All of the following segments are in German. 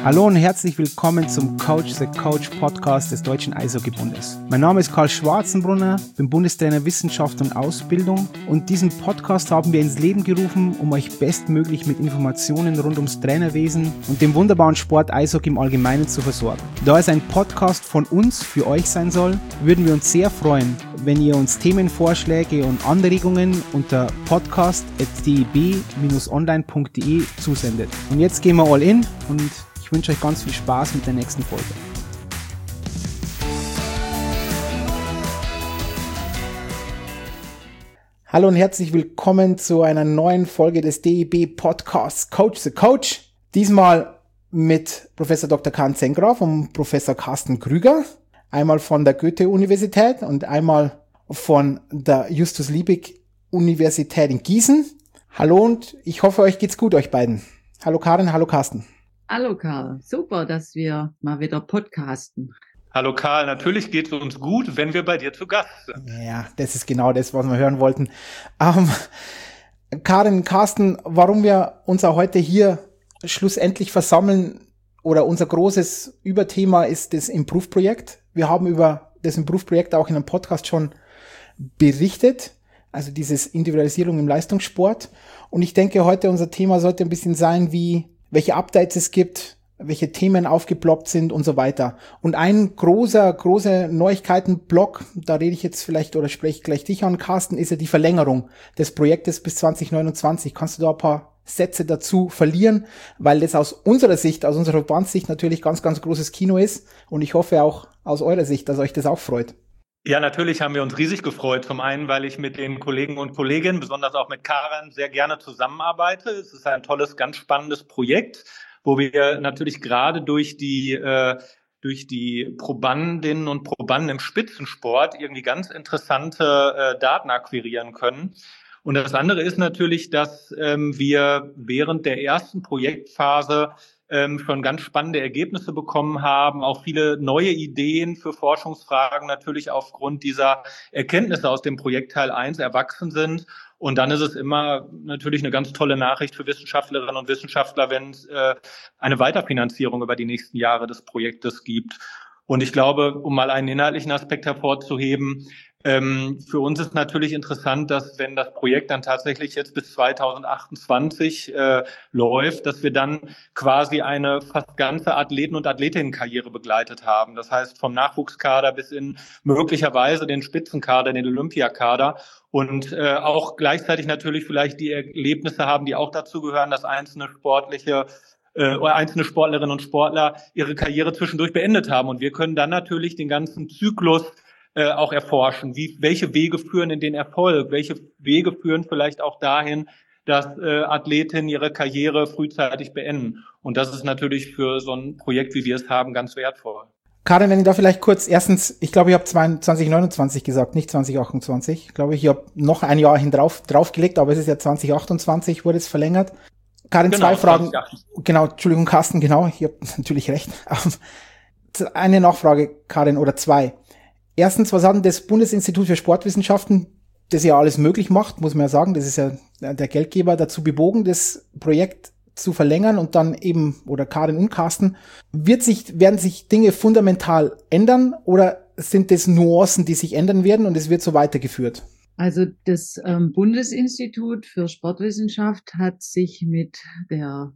Hallo und herzlich willkommen zum Coach the Coach Podcast des Deutschen Eishockeybundes. Mein Name ist Karl Schwarzenbrunner, bin Bundestrainer Wissenschaft und Ausbildung und diesen Podcast haben wir ins Leben gerufen, um euch bestmöglich mit Informationen rund ums Trainerwesen und dem wunderbaren Sport Eishockey im Allgemeinen zu versorgen. Da es ein Podcast von uns für euch sein soll, würden wir uns sehr freuen, wenn ihr uns Themenvorschläge und Anregungen unter podcast@deb-online.de zusendet. Und jetzt gehen wir all in und ich wünsche euch ganz viel Spaß mit der nächsten Folge. Hallo und herzlich willkommen zu einer neuen Folge des DEB Podcasts Coach the Coach. Diesmal mit Professor Dr. Karin Zengraf und Professor Carsten Krüger. Einmal von der Goethe-Universität und einmal von der Justus-Liebig-Universität in Gießen. Hallo und ich hoffe, euch geht's gut, euch beiden. Hallo Karin, hallo Carsten. Hallo Karl, super, dass wir mal wieder podcasten. Hallo Karl, natürlich geht es uns gut, wenn wir bei dir zu Gast sind. Ja, das ist genau das, was wir hören wollten. Karin, Carsten, warum wir uns auch heute hier schlussendlich versammeln oder unser großes Überthema ist das Improve-Projekt. Wir haben über das Improve-Projekt auch in einem Podcast schon berichtet, also dieses Individualisierung im Leistungssport. Und ich denke, heute unser Thema sollte ein bisschen sein, welche Updates es gibt, welche Themen aufgeploppt sind und so weiter. Und ein großer Neuigkeitenblock, da rede ich jetzt vielleicht oder spreche gleich dich an, Carsten, ist ja die Verlängerung des Projektes bis 2029. Kannst du da ein paar Sätze dazu verlieren? Weil das aus unserer Sicht, aus unserer Verbandssicht natürlich ganz, ganz großes Kino ist. Und ich hoffe auch aus eurer Sicht, dass euch das auch freut. Ja, natürlich haben wir uns riesig gefreut. Zum einen, weil ich mit den Kollegen und Kolleginnen, besonders auch mit Karin, sehr gerne zusammenarbeite. Es ist ein tolles, ganz spannendes Projekt, wo wir natürlich gerade durch die Probandinnen und Probanden im Spitzensport irgendwie ganz interessante Daten akquirieren können. Und das andere ist natürlich, dass wir während der ersten Projektphase schon ganz spannende Ergebnisse bekommen haben, auch viele neue Ideen für Forschungsfragen natürlich aufgrund dieser Erkenntnisse aus dem Projekt Teil 1 erwachsen sind. Und dann ist es immer natürlich eine ganz tolle Nachricht für Wissenschaftlerinnen und Wissenschaftler, wenn es eine Weiterfinanzierung über die nächsten Jahre des Projektes gibt. Und ich glaube, um mal einen inhaltlichen Aspekt hervorzuheben, für uns ist natürlich interessant, dass wenn das Projekt dann tatsächlich jetzt bis 2028 läuft, dass wir dann quasi eine fast ganze Athleten- und Athletinnenkarriere begleitet haben. Das heißt vom Nachwuchskader bis in möglicherweise den Spitzenkader, den Olympiakader und auch gleichzeitig natürlich vielleicht die Erlebnisse haben, die auch dazu gehören, dass einzelne Sportlerinnen und Sportler ihre Karriere zwischendurch beendet haben. Und wir können dann natürlich den ganzen Zyklus auch erforschen. Welche Wege führen in den Erfolg? Welche Wege führen vielleicht auch dahin, dass Athletinnen ihre Karriere frühzeitig beenden? Und das ist natürlich für so ein Projekt, wie wir es haben, ganz wertvoll. Karin, wenn ich da vielleicht kurz, erstens, ich glaube, ich habe 2029 gesagt, nicht 2028. Ich glaube, ich habe noch ein Jahr draufgelegt, aber es ist ja 2028, wurde es verlängert. Karin, genau, zwei Fragen. Genau, Entschuldigung, Carsten, genau, ich habe natürlich recht. Eine Nachfrage, Karin, oder zwei. Erstens, was hat denn das Bundesinstitut für Sportwissenschaften, das ja alles möglich macht, muss man ja sagen, das ist ja der Geldgeber, dazu bewogen, das Projekt zu verlängern und dann eben, oder Karin und Carsten, werden sich Dinge fundamental ändern oder sind das Nuancen, die sich ändern werden und es wird so weitergeführt? Also das Bundesinstitut für Sportwissenschaft hat sich mit der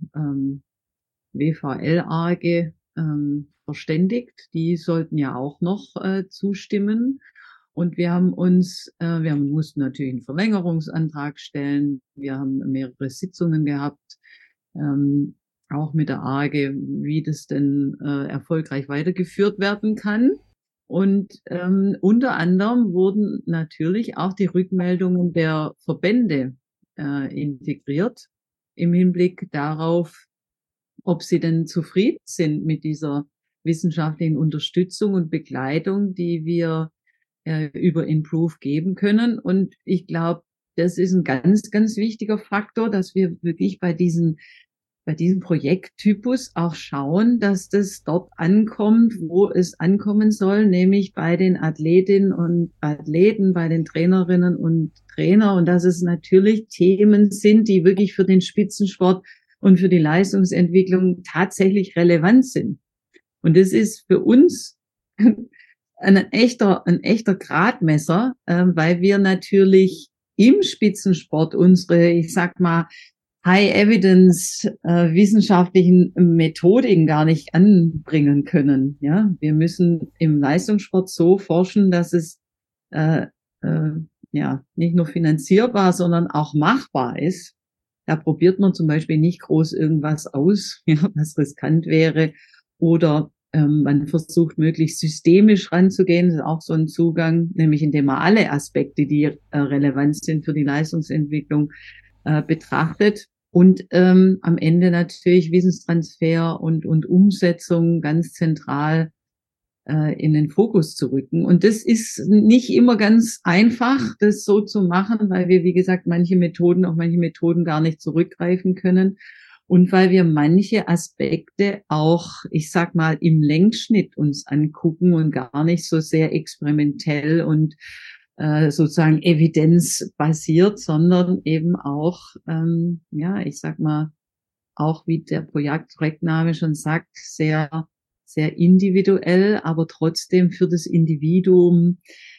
WVL-AG verständigt. Die sollten ja auch noch zustimmen. Und wir mussten natürlich einen Verlängerungsantrag stellen. Wir haben mehrere Sitzungen gehabt, auch mit der AG, wie das denn erfolgreich weitergeführt werden kann. Und unter anderem wurden natürlich auch die Rückmeldungen der Verbände integriert im Hinblick darauf, ob sie denn zufrieden sind mit dieser wissenschaftlichen Unterstützung und Begleitung, die wir über Improve geben können. Und ich glaube, das ist ein ganz, ganz wichtiger Faktor, dass wir wirklich bei diesem Projekttypus auch schauen, dass das dort ankommt, wo es ankommen soll, nämlich bei den Athletinnen und Athleten, bei den Trainerinnen und Trainer und dass es natürlich Themen sind, die wirklich für den Spitzensport und für die Leistungsentwicklung tatsächlich relevant sind. Und das ist für uns ein echter Gradmesser, weil wir natürlich im Spitzensport unsere, ich sag mal, High-Evidence wissenschaftlichen Methodiken gar nicht anbringen können. Ja, wir müssen im Leistungssport so forschen, dass es ja nicht nur finanzierbar, sondern auch machbar ist. Da probiert man zum Beispiel nicht groß irgendwas aus, ja, was riskant wäre, oder man versucht möglichst systemisch ranzugehen. Das ist auch so ein Zugang, nämlich indem man alle Aspekte, die relevant sind für die Leistungsentwicklung, betrachtet. Und am Ende natürlich Wissenstransfer und Umsetzung ganz zentral in den Fokus zu rücken. Und das ist nicht immer ganz einfach, das so zu machen, weil wir, wie gesagt, auf manche Methoden gar nicht zurückgreifen können. Und weil wir manche Aspekte auch, ich sag mal, im Längsschnitt uns angucken und gar nicht so sehr experimentell und sozusagen evidenzbasiert, sondern eben auch, ja, ich sag mal, auch wie der Projektname schon sagt, sehr, sehr individuell, aber trotzdem für das Individuum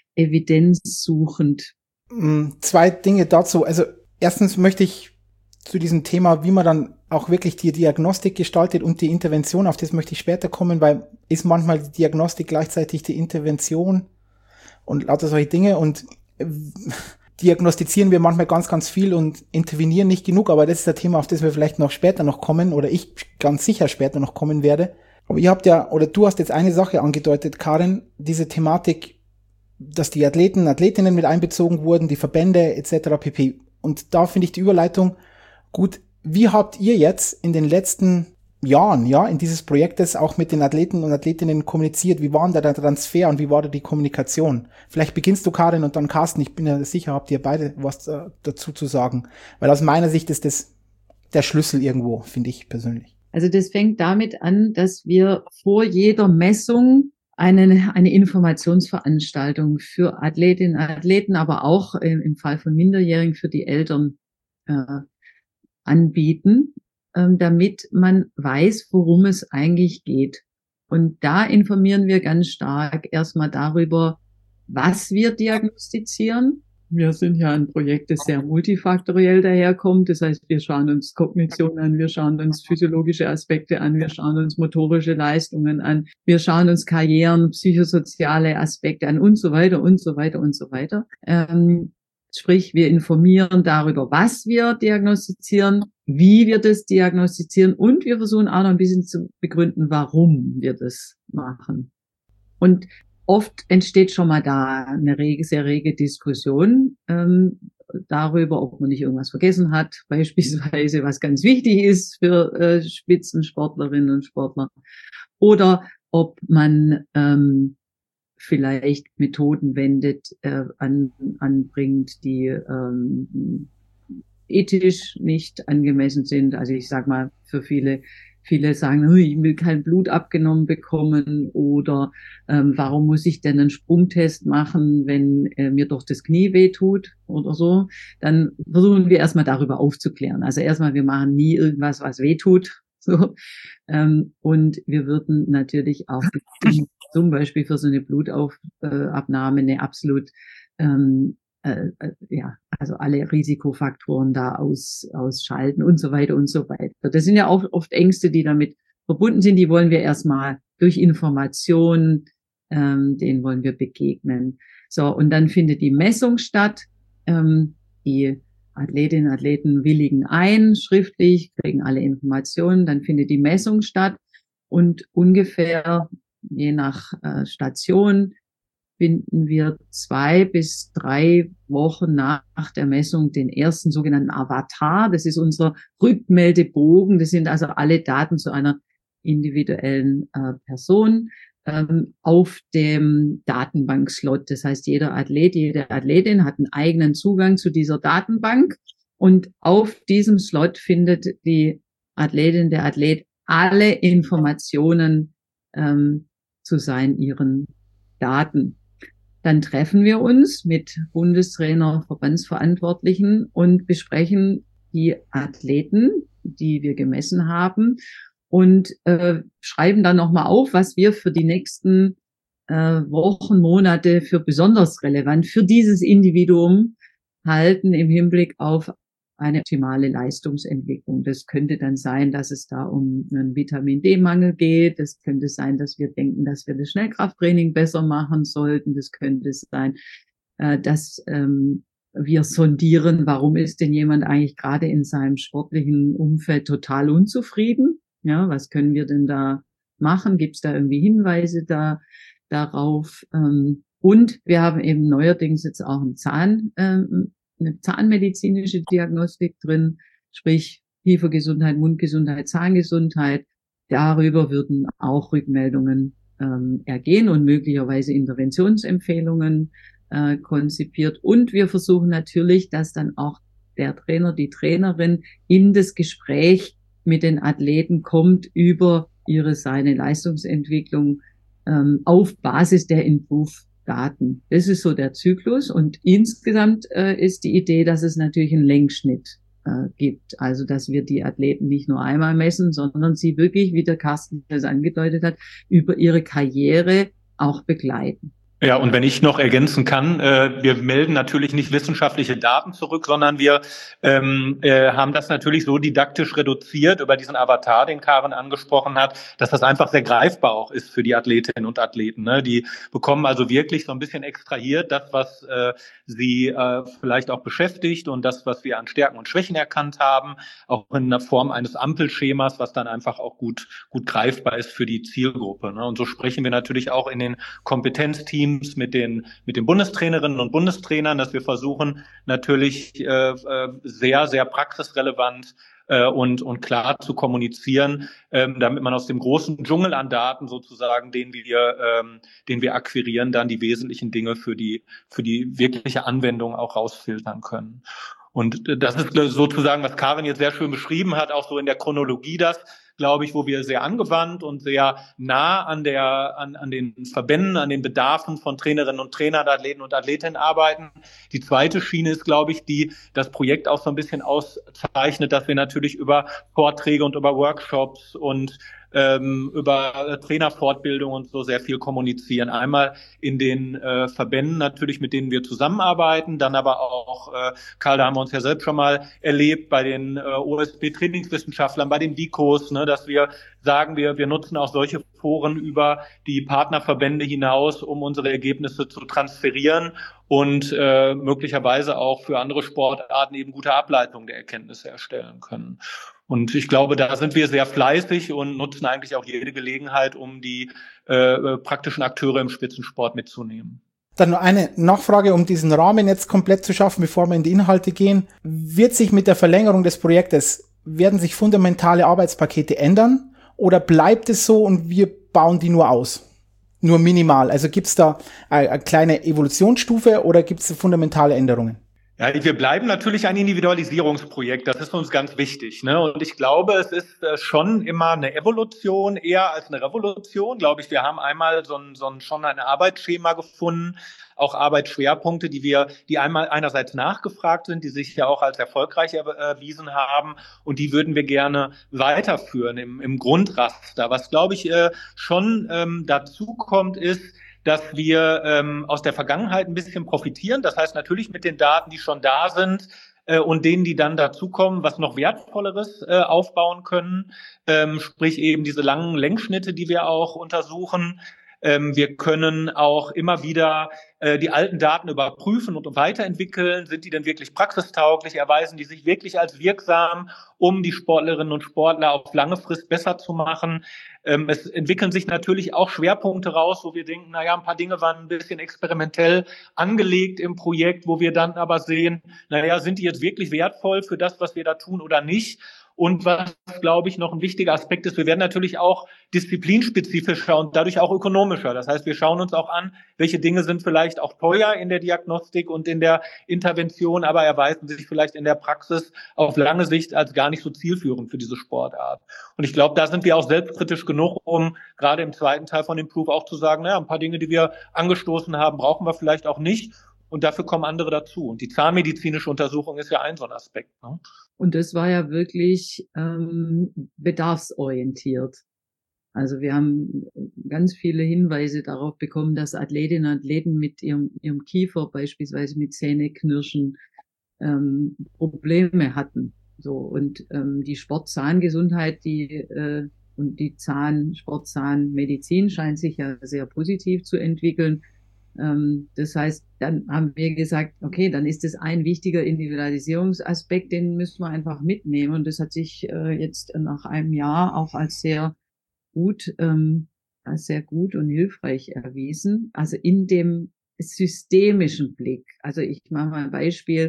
evidenzsuchend. Zwei Dinge dazu. Also erstens möchte ich zu diesem Thema, wie man dann auch wirklich die Diagnostik gestaltet und die Intervention, auf das möchte ich später kommen, weil ist manchmal die Diagnostik gleichzeitig die Intervention und lauter solche Dinge, und diagnostizieren wir manchmal ganz, ganz viel und intervenieren nicht genug, aber das ist ein Thema, auf das wir vielleicht noch später noch kommen, oder ich ganz sicher später noch kommen werde. Aber ihr habt ja, oder du hast jetzt eine Sache angedeutet, Karin, diese Thematik, dass die Athleten, Athletinnen mit einbezogen wurden, die Verbände etc. pp. Und da finde ich die Überleitung gut. Wie habt ihr jetzt in den letzten Jahren, ja, in dieses Projektes auch mit den Athleten und Athletinnen kommuniziert? Wie war denn da der Transfer und wie war da die Kommunikation? Vielleicht beginnst du, Karin, und dann Carsten. Ich bin ja sicher, habt ihr beide was dazu zu sagen? Weil aus meiner Sicht ist das der Schlüssel irgendwo, finde ich persönlich. Also das fängt damit an, dass wir vor jeder Messung eine Informationsveranstaltung für Athletinnen und Athleten, aber auch im Fall von Minderjährigen für die Eltern anbieten, damit man weiß, worum es eigentlich geht. Und da informieren wir ganz stark erstmal darüber, was wir diagnostizieren. Wir sind ja ein Projekt, das sehr multifaktoriell daherkommt. Das heißt, wir schauen uns Kognition an, wir schauen uns physiologische Aspekte an, wir schauen uns motorische Leistungen an, wir schauen uns Karrieren, psychosoziale Aspekte an und so weiter und so weiter und so weiter. Sprich, wir informieren darüber, was wir diagnostizieren, wie wir das diagnostizieren, und wir versuchen auch noch ein bisschen zu begründen, warum wir das machen. Und oft entsteht schon mal da eine sehr rege Diskussion darüber, ob man nicht irgendwas vergessen hat, beispielsweise was ganz wichtig ist für Spitzensportlerinnen und Sportler, oder ob man vielleicht Methoden anbringt, die ethisch nicht angemessen sind. Also ich sag mal, für viele sagen, ich will kein Blut abgenommen bekommen, oder warum muss ich denn einen Sprungtest machen, wenn mir doch das Knie wehtut oder so. Dann versuchen wir erstmal darüber aufzuklären. Also erstmal, wir machen nie irgendwas, was wehtut. So. Und wir würden natürlich auch zum Beispiel für so eine Blutabnahme eine absolut also alle Risikofaktoren da ausschalten und so weiter und so weiter. Das sind ja auch oft Ängste, die damit verbunden sind. Die wollen wir erstmal durch Information, denen wollen wir begegnen. So, und dann findet die Messung statt. Die Athletinnen und Athleten willigen ein, schriftlich, kriegen alle Informationen. Dann findet die Messung statt, und ungefähr, je nach Station, finden wir 2 bis 3 Wochen nach der Messung den ersten sogenannten Avatar. Das ist unser Rückmeldebogen. Das sind also alle Daten zu einer individuellen Person auf dem Datenbankslot. Das heißt, jeder Athlet, jede Athletin hat einen eigenen Zugang zu dieser Datenbank, und auf diesem Slot findet die Athletin, der Athlet alle Informationen zu ihren Daten. Dann treffen wir uns mit Bundestrainer, Verbandsverantwortlichen und besprechen die Athleten die wir gemessen haben und schreiben dann nochmal auf, was wir für die nächsten Wochen, Monate für besonders relevant für dieses Individuum halten im Hinblick auf eine optimale Leistungsentwicklung. Das könnte dann sein, dass es da um einen Vitamin-D-Mangel geht. Das könnte sein, dass wir denken, dass wir das Schnellkrafttraining besser machen sollten. Das könnte sein, dass wir sondieren, warum ist denn jemand eigentlich gerade in seinem sportlichen Umfeld total unzufrieden? Ja, was können wir denn da machen? Gibt es da irgendwie Hinweise darauf? Und wir haben eben neuerdings jetzt auch eine zahnmedizinische Diagnostik drin, sprich Kiefergesundheit, Mundgesundheit, Zahngesundheit. Darüber würden auch Rückmeldungen ergehen und möglicherweise Interventionsempfehlungen konzipiert. Und wir versuchen natürlich, dass dann auch der Trainer, die Trainerin in das Gespräch mit den Athleten kommt über seine Leistungsentwicklung auf Basis der Improve-Daten. Das ist so der Zyklus. Und insgesamt ist die Idee, dass es natürlich einen Längsschnitt gibt. Also, dass wir die Athleten nicht nur einmal messen, sondern sie wirklich, wie der Carsten das angedeutet hat, über ihre Karriere auch begleiten. Ja, und wenn ich noch ergänzen kann, wir melden natürlich nicht wissenschaftliche Daten zurück, sondern wir haben das natürlich so didaktisch reduziert über diesen Avatar, den Karen angesprochen hat, dass das einfach sehr greifbar auch ist für die Athletinnen und Athleten. Ne? Die bekommen also wirklich so ein bisschen extrahiert das, was sie vielleicht auch beschäftigt und das, was wir an Stärken und Schwächen erkannt haben, auch in der Form eines Ampelschemas, was dann einfach auch gut greifbar ist für die Zielgruppe. Ne? Und so sprechen wir natürlich auch in den Kompetenzteams mit den Bundestrainerinnen und Bundestrainern, dass wir versuchen, natürlich sehr, sehr praxisrelevant und klar zu kommunizieren, damit man aus dem großen Dschungel an Daten sozusagen, den wir akquirieren, dann die wesentlichen Dinge für die wirkliche Anwendung auch rausfiltern können. Und das ist sozusagen, was Karin jetzt sehr schön beschrieben hat, auch so in der Chronologie das, glaube ich, wo wir sehr angewandt und sehr nah an den Verbänden, an den Bedarfen von Trainerinnen und Trainern, Athleten und Athletinnen arbeiten. Die zweite Schiene ist, glaube ich, die das Projekt auch so ein bisschen auszeichnet, dass wir natürlich über Vorträge und über Workshops und über Trainerfortbildung und so sehr viel kommunizieren. Einmal in den Verbänden natürlich, mit denen wir zusammenarbeiten, dann aber auch, Karl, da haben wir uns ja selbst schon mal erlebt, bei den OSB-Trainingswissenschaftlern, bei den DIKOs, ne, dass wir sagen, wir nutzen auch solche Foren über die Partnerverbände hinaus, um unsere Ergebnisse zu transferieren und möglicherweise auch für andere Sportarten eben gute Ableitungen der Erkenntnisse erstellen können. Und ich glaube, da sind wir sehr fleißig und nutzen eigentlich auch jede Gelegenheit, um die praktischen Akteure im Spitzensport mitzunehmen. Dann noch eine Nachfrage, um diesen Rahmen jetzt komplett zu schaffen, bevor wir in die Inhalte gehen. Wird sich mit der Verlängerung des Projektes, werden sich fundamentale Arbeitspakete ändern oder bleibt es so und wir bauen die nur aus? Nur minimal. Also gibt es da eine kleine Evolutionsstufe oder gibt es fundamentale Änderungen? Ja, wir bleiben natürlich ein Individualisierungsprojekt, das ist uns ganz wichtig, ne? Und ich glaube, es ist schon immer eine Evolution eher als eine Revolution. Glaube ich, wir haben einmal schon ein Arbeitsschema gefunden, auch Arbeitsschwerpunkte, die einmal einerseits nachgefragt sind, die sich ja auch als erfolgreich erwiesen haben, und die würden wir gerne weiterführen im Grundraster. Was, glaube ich, schon dazu kommt, ist, dass wir aus der Vergangenheit ein bisschen profitieren. Das heißt natürlich mit den Daten, die schon da sind und denen, die dann dazukommen, was noch Wertvolleres aufbauen können. Sprich eben diese langen Längsschnitte, die wir auch untersuchen. Wir können auch immer wieder die alten Daten überprüfen und weiterentwickeln. Sind die denn wirklich praxistauglich? Erweisen die sich wirklich als wirksam, um die Sportlerinnen und Sportler auf lange Frist besser zu machen? Es entwickeln sich natürlich auch Schwerpunkte raus, wo wir denken, naja, ein paar Dinge waren ein bisschen experimentell angelegt im Projekt, wo wir dann aber sehen, naja, sind die jetzt wirklich wertvoll für das, was wir da tun oder nicht? Und was, glaube ich, noch ein wichtiger Aspekt ist, wir werden natürlich auch disziplinspezifischer und dadurch auch ökonomischer. Das heißt, wir schauen uns auch an, welche Dinge sind vielleicht auch teuer in der Diagnostik und in der Intervention, aber erweisen sich vielleicht in der Praxis auf lange Sicht als gar nicht so zielführend für diese Sportart. Und ich glaube, da sind wir auch selbstkritisch genug, um gerade im zweiten Teil von Improve auch zu sagen, naja, ein paar Dinge, die wir angestoßen haben, brauchen wir vielleicht auch nicht. und dafür kommen andere dazu. Und die zahnmedizinische Untersuchung ist ja ein so ein Aspekt. Ne? Und das war ja wirklich bedarfsorientiert. Also wir haben ganz viele Hinweise darauf bekommen, dass Athletinnen und Athleten mit ihrem Kiefer, beispielsweise mit Zähneknirschen, Probleme hatten. So, und die Sport-Zahngesundheit, und die Sport-Zahnmedizin scheint sich ja sehr positiv zu entwickeln. Das heißt, dann haben wir gesagt, okay, dann ist das ein wichtiger Individualisierungsaspekt, den müssen wir einfach mitnehmen. Und das hat sich jetzt nach einem Jahr auch als sehr gut und hilfreich erwiesen. Also in dem systemischen Blick. Also ich mache mal ein Beispiel.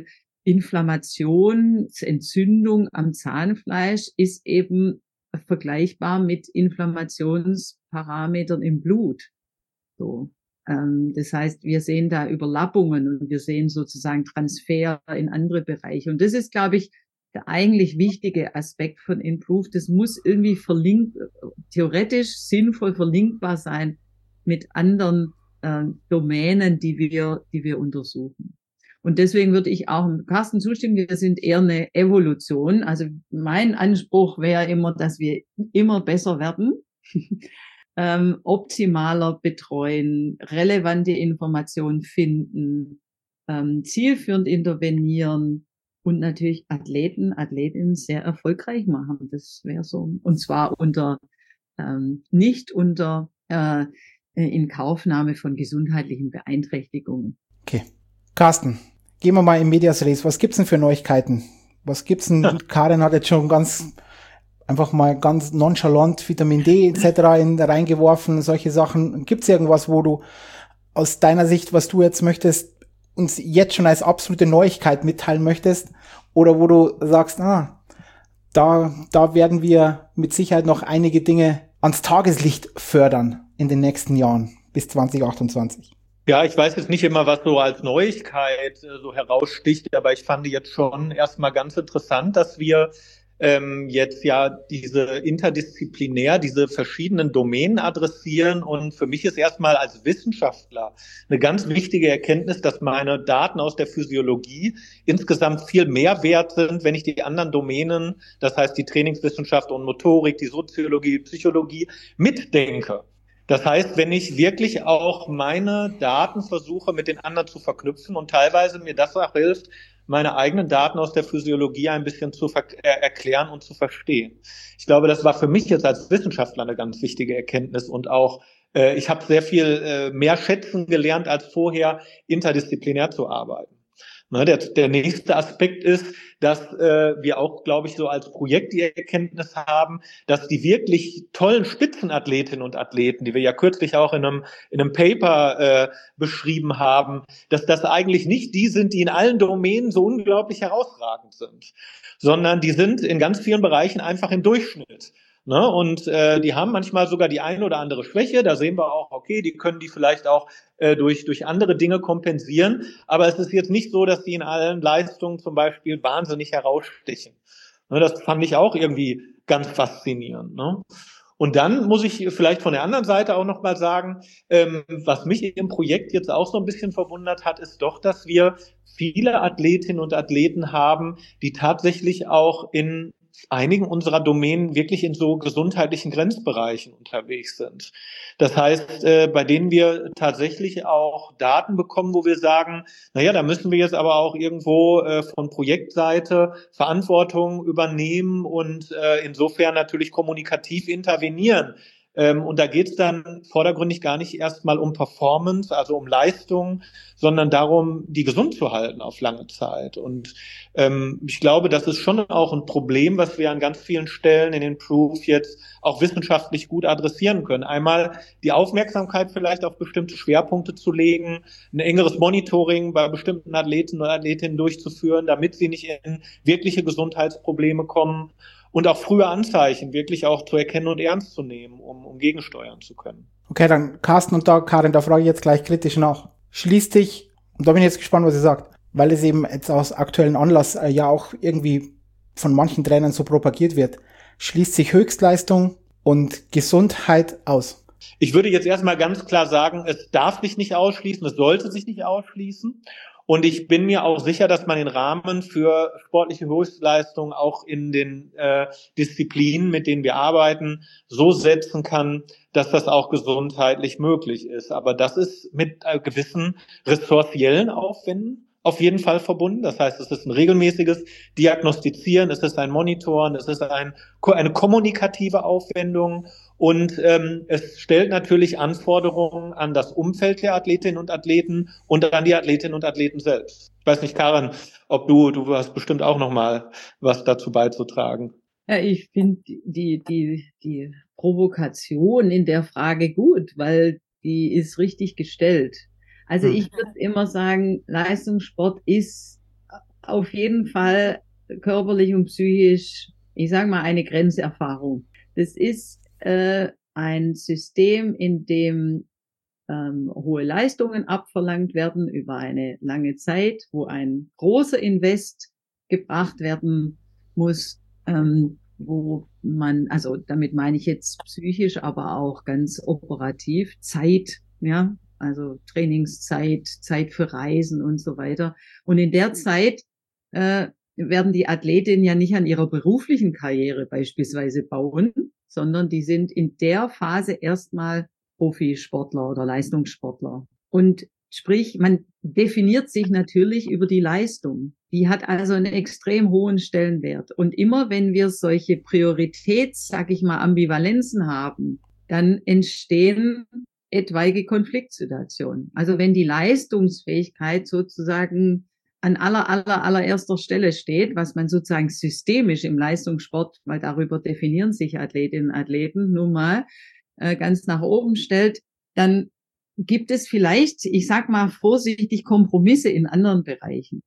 Entzündung am Zahnfleisch ist eben vergleichbar mit Inflammationsparametern im Blut. So. Das heißt, wir sehen da Überlappungen und wir sehen sozusagen Transfer in andere Bereiche. Und das ist, glaube ich, der eigentlich wichtige Aspekt von Improve. Das muss irgendwie theoretisch sinnvoll verlinkbar sein mit anderen Domänen, die wir untersuchen. Und deswegen würde ich auch Carsten zustimmen, wir sind eher eine Evolution. Also mein Anspruch wäre immer, dass wir immer besser werden. Optimaler betreuen, relevante Informationen finden, zielführend intervenieren und natürlich Athletinnen sehr erfolgreich machen. Das wäre so. Und zwar nicht unter Inkaufnahme von gesundheitlichen Beeinträchtigungen. Okay. Carsten, gehen wir mal in Medias Res. Was gibt's denn für Neuigkeiten? Was gibt's denn? Ja. Karin hat jetzt schon ganz nonchalant Vitamin D etc. reingeworfen, solche Sachen. Gibt's irgendwas, wo du aus deiner Sicht, was du jetzt möchtest, uns jetzt schon als absolute Neuigkeit mitteilen möchtest? Oder wo du sagst, da werden wir mit Sicherheit noch einige Dinge ans Tageslicht fördern in den nächsten Jahren bis 2028? Ja, ich weiß jetzt nicht immer, was so als Neuigkeit so heraussticht, aber ich fand jetzt schon erstmal ganz interessant, dass wir jetzt ja diese verschiedenen Domänen adressieren. Und für mich ist erstmal als Wissenschaftler eine ganz wichtige Erkenntnis, dass meine Daten aus der Physiologie insgesamt viel mehr wert sind, wenn ich die anderen Domänen, das heißt die Trainingswissenschaft und Motorik, die Soziologie, Psychologie, mitdenke. Das heißt, wenn ich wirklich auch meine Daten versuche, mit den anderen zu verknüpfen und teilweise mir das auch hilft, meine eigenen Daten aus der Physiologie ein bisschen zu erklären und zu verstehen. Ich glaube, das war für mich jetzt als Wissenschaftler eine ganz wichtige Erkenntnis und auch, ich habe sehr viel mehr schätzen gelernt, als vorher interdisziplinär zu arbeiten. Ne, der nächste Aspekt ist, dass wir auch, glaube ich, so als Projekt die Erkenntnis haben, dass die wirklich tollen Spitzenathletinnen und Athleten, die wir ja kürzlich auch in einem Paper beschrieben haben, dass das eigentlich nicht die sind, die in allen Domänen so unglaublich herausragend sind, sondern die sind in ganz vielen Bereichen einfach im Durchschnitt. Ne? Und die haben manchmal sogar die eine oder andere Schwäche. Da sehen wir auch, okay, die können die vielleicht auch durch andere Dinge kompensieren. Aber es ist jetzt nicht so, dass die in allen Leistungen zum Beispiel wahnsinnig herausstechen. Ne? Das fand ich auch irgendwie ganz faszinierend. Ne? Und dann muss ich vielleicht von der anderen Seite auch noch mal sagen, was mich im Projekt jetzt auch so ein bisschen verwundert hat, ist doch, dass wir viele Athletinnen und Athleten haben, die tatsächlich auch in einigen unserer Domänen wirklich in so gesundheitlichen Grenzbereichen unterwegs sind. Das heißt, bei denen wir tatsächlich auch Daten bekommen, wo wir sagen, naja, da müssen wir jetzt aber auch irgendwo von Projektseite Verantwortung übernehmen und insofern natürlich kommunikativ intervenieren. Und da geht es dann vordergründig gar nicht erstmal um Performance, also um Leistung, sondern darum, die gesund zu halten auf lange Zeit. Und ich glaube, das ist schon auch ein Problem, was wir an ganz vielen Stellen in Improve jetzt auch wissenschaftlich gut adressieren können. Einmal die Aufmerksamkeit vielleicht auf bestimmte Schwerpunkte zu legen, ein engeres Monitoring bei bestimmten Athleten und Athletinnen durchzuführen, damit sie nicht in wirkliche Gesundheitsprobleme kommen. Und auch frühe Anzeichen wirklich auch zu erkennen und ernst zu nehmen, um gegensteuern zu können. Okay, dann Carsten und Karin, da frage ich jetzt gleich kritisch nach. Schließt dich, und da bin ich jetzt gespannt, was ihr sagt, weil es eben jetzt aus aktuellen Anlass ja auch irgendwie von manchen Trainern so propagiert wird, schließt sich Höchstleistung und Gesundheit aus. Ich würde jetzt erstmal ganz klar sagen, es darf sich nicht ausschließen, es sollte sich nicht ausschließen. Und ich bin mir auch sicher, dass man den Rahmen für sportliche Höchstleistung auch in den Disziplinen, mit denen wir arbeiten, so setzen kann, dass das auch gesundheitlich möglich ist. Aber das ist mit gewissen ressourciellen Aufwänden auf jeden Fall verbunden. Das heißt, es ist ein regelmäßiges Diagnostizieren, es ist ein Monitoren, es ist eine kommunikative Aufwendung. Und es stellt natürlich Anforderungen an das Umfeld der Athletinnen und Athleten und an die Athletinnen und Athleten selbst. Ich weiß nicht, Karin, ob du hast bestimmt auch noch mal was dazu beizutragen. Ja, ich finde die Provokation in der Frage gut, weil die ist richtig gestellt. Also ich würde immer sagen, Leistungssport ist auf jeden Fall körperlich und psychisch, ich sage mal, eine Grenzerfahrung. Das ist ein System, in dem hohe Leistungen abverlangt werden über eine lange Zeit, wo ein großer Invest gebracht werden muss, wo man, also damit meine ich jetzt psychisch, aber auch ganz operativ, Zeit, ja, also Trainingszeit, Zeit für Reisen und so weiter. Und in der Zeit werden die Athletinnen ja nicht an ihrer beruflichen Karriere beispielsweise bauen, sondern die sind in der Phase erstmal Profisportler oder Leistungssportler. Und sprich, man definiert sich natürlich über die Leistung. Die hat also einen extrem hohen Stellenwert. Und immer wenn wir solche sag ich mal, Ambivalenzen haben, dann entstehen etwaige Konfliktsituationen. Also wenn die Leistungsfähigkeit sozusagen an allererster Stelle steht, was man sozusagen systemisch im Leistungssport, weil darüber definieren sich Athletinnen und Athleten nun mal, ganz nach oben stellt, dann gibt es vielleicht, ich sag mal vorsichtig, Kompromisse in anderen Bereichen.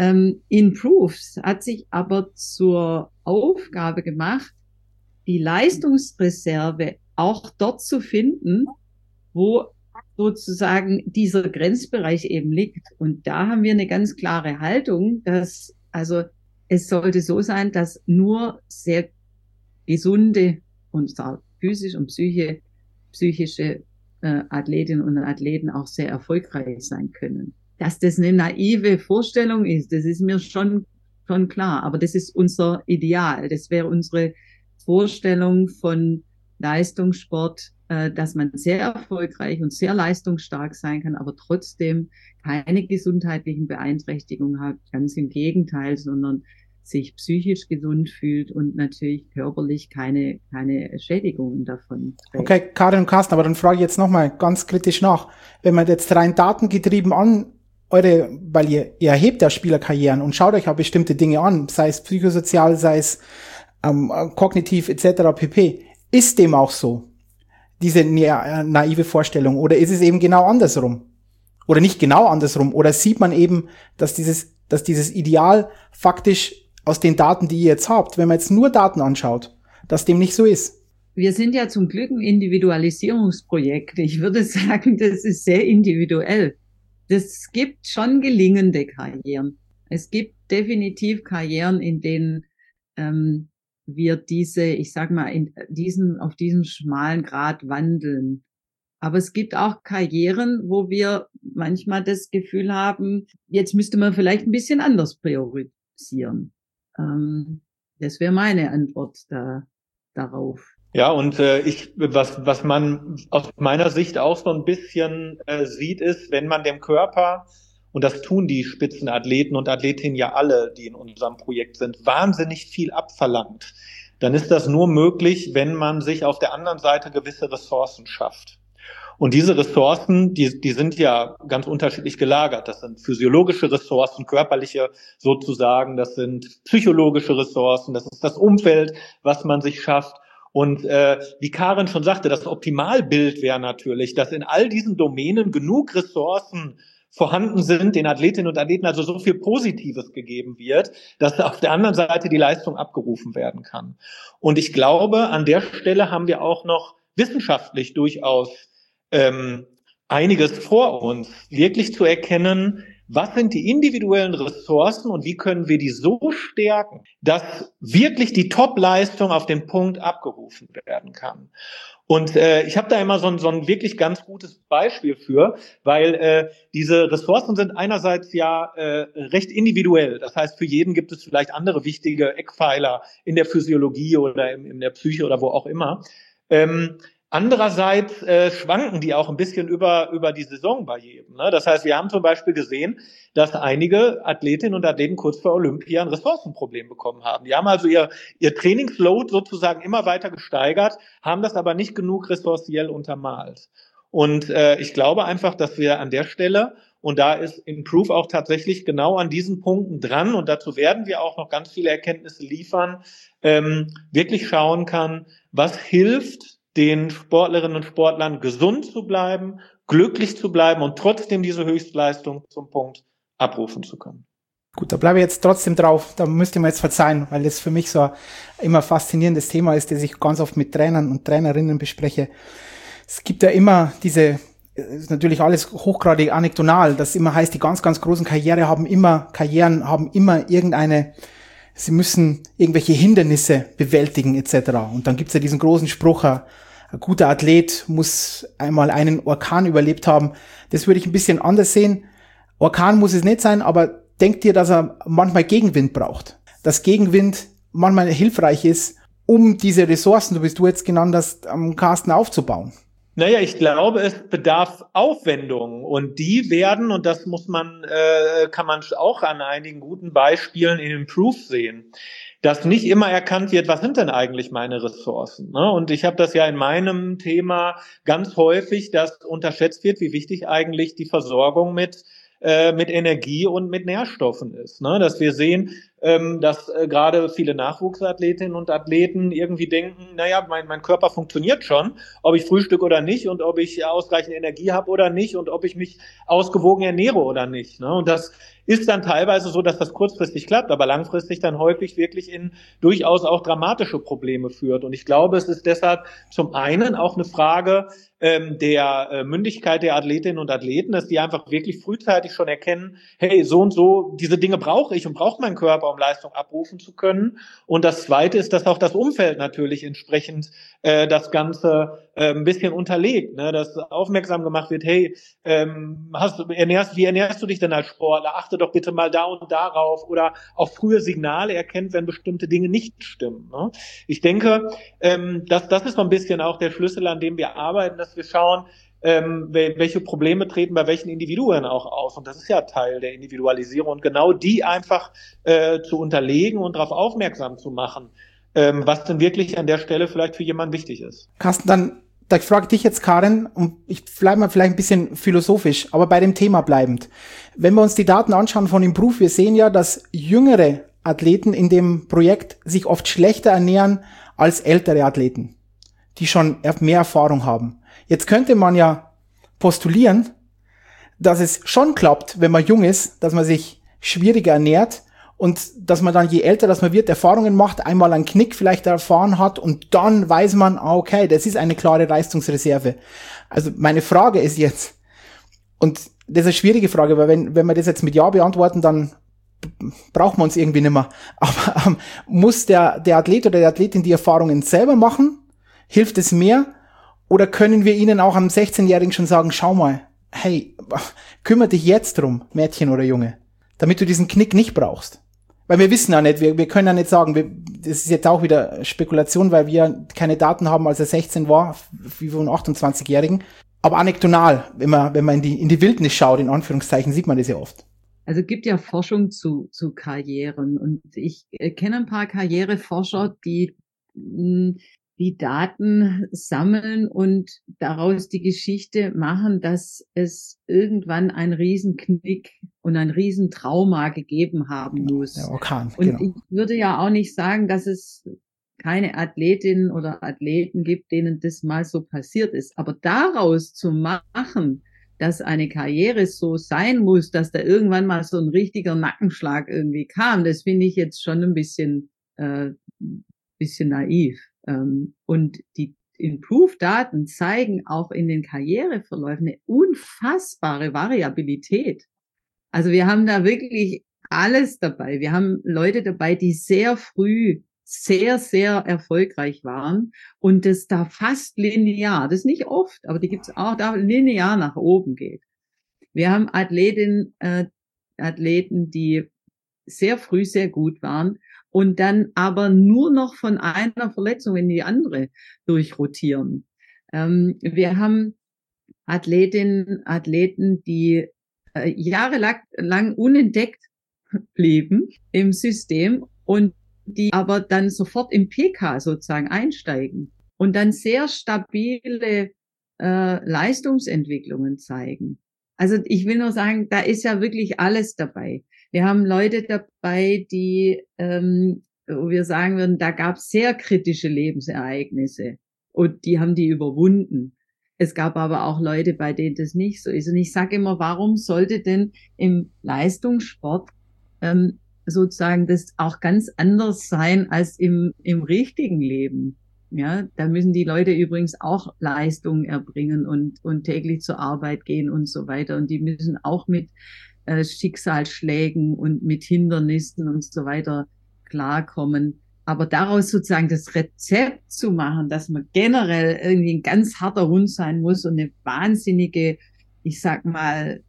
Improves hat sich aber zur Aufgabe gemacht, die Leistungsreserve auch dort zu finden, wo sozusagen dieser Grenzbereich eben liegt. Und da haben wir eine ganz klare Haltung, dass, also es sollte so sein, dass nur sehr gesunde und physisch und psychische Athletinnen und Athleten auch sehr erfolgreich sein können. Dass das eine naive Vorstellung ist, das ist mir schon klar. Aber das ist unser Ideal. Das wäre unsere Vorstellung von Leistungssport, dass man sehr erfolgreich und sehr leistungsstark sein kann, aber trotzdem keine gesundheitlichen Beeinträchtigungen hat. Ganz im Gegenteil, sondern sich psychisch gesund fühlt und natürlich körperlich keine Schädigungen davon trägt. Okay, Karin und Carsten, aber dann frage ich jetzt nochmal ganz kritisch nach. Wenn man jetzt rein datengetrieben weil ihr erhebt ja Spielerkarrieren und schaut euch auch bestimmte Dinge an, sei es psychosozial, sei es kognitiv etc. pp. Ist dem auch so? Diese naive Vorstellung? Oder ist es eben genau andersrum? Oder nicht genau andersrum? Oder sieht man eben, dass dieses Ideal faktisch aus den Daten, die ihr jetzt habt, wenn man jetzt nur Daten anschaut, dass dem nicht so ist? Wir sind ja zum Glück ein Individualisierungsprojekt. Ich würde sagen, das ist sehr individuell. Es gibt schon gelingende Karrieren. Es gibt definitiv Karrieren, in denen wir ich sag mal, auf diesem schmalen Grat wandeln. Aber es gibt auch Karrieren, wo wir manchmal das Gefühl haben, jetzt müsste man vielleicht ein bisschen anders priorisieren. Das wäre meine Antwort darauf. Ja, und was man aus meiner Sicht auch so ein bisschen sieht, ist, wenn man dem Körper, und das tun die Spitzenathleten und Athletinnen ja alle, die in unserem Projekt sind, wahnsinnig viel abverlangt, dann ist das nur möglich, wenn man sich auf der anderen Seite gewisse Ressourcen schafft. Und diese Ressourcen, die sind ja ganz unterschiedlich gelagert. Das sind physiologische Ressourcen, körperliche sozusagen, das sind psychologische Ressourcen, das ist das Umfeld, was man sich schafft. Und wie Karin schon sagte, das Optimalbild wäre natürlich, dass in all diesen Domänen genug Ressourcen vorhanden sind, den Athletinnen und Athleten also so viel Positives gegeben wird, dass auf der anderen Seite die Leistung abgerufen werden kann. Und ich glaube, an der Stelle haben wir auch noch wissenschaftlich durchaus einiges vor uns, wirklich zu erkennen, was sind die individuellen Ressourcen und wie können wir die so stärken, dass wirklich die Top-Leistung auf den Punkt abgerufen werden kann. Und ich habe da immer so ein wirklich ganz gutes Beispiel für, weil diese Ressourcen sind einerseits ja recht individuell. Das heißt, für jeden gibt es vielleicht andere wichtige Eckpfeiler in der Physiologie oder in der Psyche oder wo auch immer. Andererseits schwanken die auch ein bisschen über die Saison bei jedem. Ne? Das heißt, wir haben zum Beispiel gesehen, dass einige Athletinnen und Athleten kurz vor Olympia ein Ressourcenproblem bekommen haben. Die haben also ihr Trainingsload sozusagen immer weiter gesteigert, haben das aber nicht genug ressourciell untermalt. Und ich glaube einfach, dass wir an der Stelle, und da ist Improve auch tatsächlich genau an diesen Punkten dran, und dazu werden wir auch noch ganz viele Erkenntnisse liefern, wirklich schauen kann, was hilft den Sportlerinnen und Sportlern gesund zu bleiben, glücklich zu bleiben und trotzdem diese Höchstleistung zum Punkt abrufen zu können. Gut, da bleibe ich jetzt trotzdem drauf. Da müsst ihr mir jetzt verzeihen, weil das für mich so ein immer faszinierendes Thema ist, das ich ganz oft mit Trainern und Trainerinnen bespreche. Es gibt ja immer diese, ist natürlich alles hochgradig anekdotal, das immer heißt, die ganz, ganz großen Karrieren haben immer sie müssen irgendwelche Hindernisse bewältigen etc. Und dann gibt's ja diesen großen Spruch, ein guter Athlet muss einmal einen Orkan überlebt haben. Das würde ich ein bisschen anders sehen. Orkan muss es nicht sein, aber denkt ihr, dass er manchmal Gegenwind braucht? Dass Gegenwind manchmal hilfreich ist, um diese Ressourcen, so wie du jetzt genannt hast, am Carsten aufzubauen? Naja, ich glaube, es bedarf Aufwendungen und die werden, und das kann man auch an einigen guten Beispielen in Improve sehen, dass nicht immer erkannt wird, was sind denn eigentlich meine Ressourcen? Ne? Und ich habe das ja in meinem Thema ganz häufig, dass unterschätzt wird, wie wichtig eigentlich die Versorgung mit Energie und mit Nährstoffen ist. Ne? Dass wir sehen, dass gerade viele Nachwuchsathletinnen und Athleten irgendwie denken, naja, mein Körper funktioniert schon, ob ich frühstücke oder nicht und ob ich ausreichend Energie habe oder nicht und ob ich mich ausgewogen ernähre oder nicht. Ne? Und das ist dann teilweise so, dass das kurzfristig klappt, aber langfristig dann häufig wirklich in durchaus auch dramatische Probleme führt. Und ich glaube, es ist deshalb zum einen auch eine Frage der Mündigkeit der Athletinnen und Athleten, dass die einfach wirklich frühzeitig schon erkennen, hey, so und so, diese Dinge brauche ich und braucht mein Körper, um Leistung abrufen zu können. Und das Zweite ist, dass auch das Umfeld natürlich entsprechend das Ganze ein bisschen unterlegt, ne? Dass aufmerksam gemacht wird, hey, wie ernährst du dich denn als Sportler? Achte doch bitte mal da und darauf, oder auch frühe Signale erkennt, wenn bestimmte Dinge nicht stimmen. Ne? Ich denke, das ist so ein bisschen auch der Schlüssel, an dem wir arbeiten, dass wir schauen, welche Probleme treten bei welchen Individuen auch auf. Und das ist ja Teil der Individualisierung. Und genau die einfach zu unterlegen und darauf aufmerksam zu machen, was denn wirklich an der Stelle vielleicht für jemanden wichtig ist. Carsten, da frage ich dich jetzt, Karin, und ich bleibe mal vielleicht ein bisschen philosophisch, aber bei dem Thema bleibend. Wenn wir uns die Daten anschauen von Improve, wir sehen ja, dass jüngere Athleten in dem Projekt sich oft schlechter ernähren als ältere Athleten, die schon mehr Erfahrung haben. Jetzt könnte man ja postulieren, dass es schon klappt, wenn man jung ist, dass man sich schwieriger ernährt und dass man dann, je älter dass man wird, Erfahrungen macht, einmal einen Knick vielleicht erfahren hat und dann weiß man, okay, das ist eine klare Leistungsreserve. Also meine Frage ist jetzt, und das ist eine schwierige Frage, weil wenn wir das jetzt mit Ja beantworten, dann braucht man uns irgendwie nicht mehr. Aber muss der Athlet oder die Athletin die Erfahrungen selber machen? Hilft es mehr? Oder können wir ihnen auch am 16-Jährigen schon sagen, schau mal, hey, kümmere dich jetzt drum, Mädchen oder Junge, damit du diesen Knick nicht brauchst? Weil wir wissen ja nicht, wir können ja nicht sagen, das ist jetzt auch wieder Spekulation, weil wir keine Daten haben, als er 16 war, wie von 28-Jährigen. Aber anekdotal, wenn man in die Wildnis schaut, in Anführungszeichen, sieht man das ja oft. Also gibt ja Forschung zu Karrieren und ich kenne ein paar Karriereforscher, die Daten sammeln und daraus die Geschichte machen, dass es irgendwann einen Riesenknick und ein Riesentrauma gegeben haben muss. Der Orkan, und genau. Ich würde ja auch nicht sagen, dass es keine Athletinnen oder Athleten gibt, denen das mal so passiert ist. Aber daraus zu machen, dass eine Karriere so sein muss, dass da irgendwann mal so ein richtiger Nackenschlag irgendwie kam, das finde ich jetzt schon ein bisschen naiv. Und die Improve-Daten zeigen auch in den Karriereverläufen eine unfassbare Variabilität. Also wir haben da wirklich alles dabei. Wir haben Leute dabei, die sehr früh sehr, sehr erfolgreich waren und das da fast linear, das ist nicht oft, aber die gibt's auch, da linear nach oben geht. Wir haben Athleten, die sehr früh sehr gut waren und dann aber nur noch von einer Verletzung in die andere durchrotieren. Wir haben Athleten, die jahrelang unentdeckt blieben im System und die aber dann sofort im PK sozusagen einsteigen und dann sehr stabile Leistungsentwicklungen zeigen. Also ich will nur sagen, da ist ja wirklich alles dabei. Wir haben Leute dabei, die, wo wir sagen würden, da gab es sehr kritische Lebensereignisse und die haben die überwunden. Es gab aber auch Leute, bei denen das nicht so ist. Und ich sage immer, warum sollte denn im Leistungssport sozusagen das auch ganz anders sein als im richtigen Leben? Ja, da müssen die Leute übrigens auch Leistungen erbringen und täglich zur Arbeit gehen und so weiter. Und die müssen auch mit Schicksalsschlägen und mit Hindernissen und so weiter klarkommen. Aber daraus sozusagen das Rezept zu machen, dass man generell irgendwie ein ganz harter Hund sein muss und eine wahnsinnige, ich sag mal,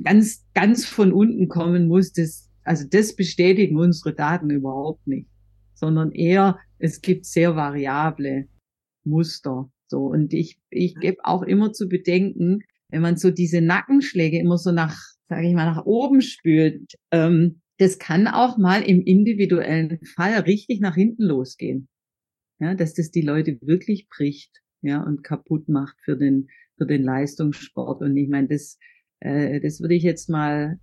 ganz von unten kommen muss, das bestätigen unsere Daten überhaupt nicht, sondern eher, es gibt sehr variable Muster. So, und ich gebe auch immer zu bedenken, wenn man so diese Nackenschläge immer so nach oben spült, das kann auch mal im individuellen Fall richtig nach hinten losgehen. Ja, dass das die Leute wirklich bricht, ja, und kaputt macht für den Leistungssport. Und ich meine, das würde ich jetzt mal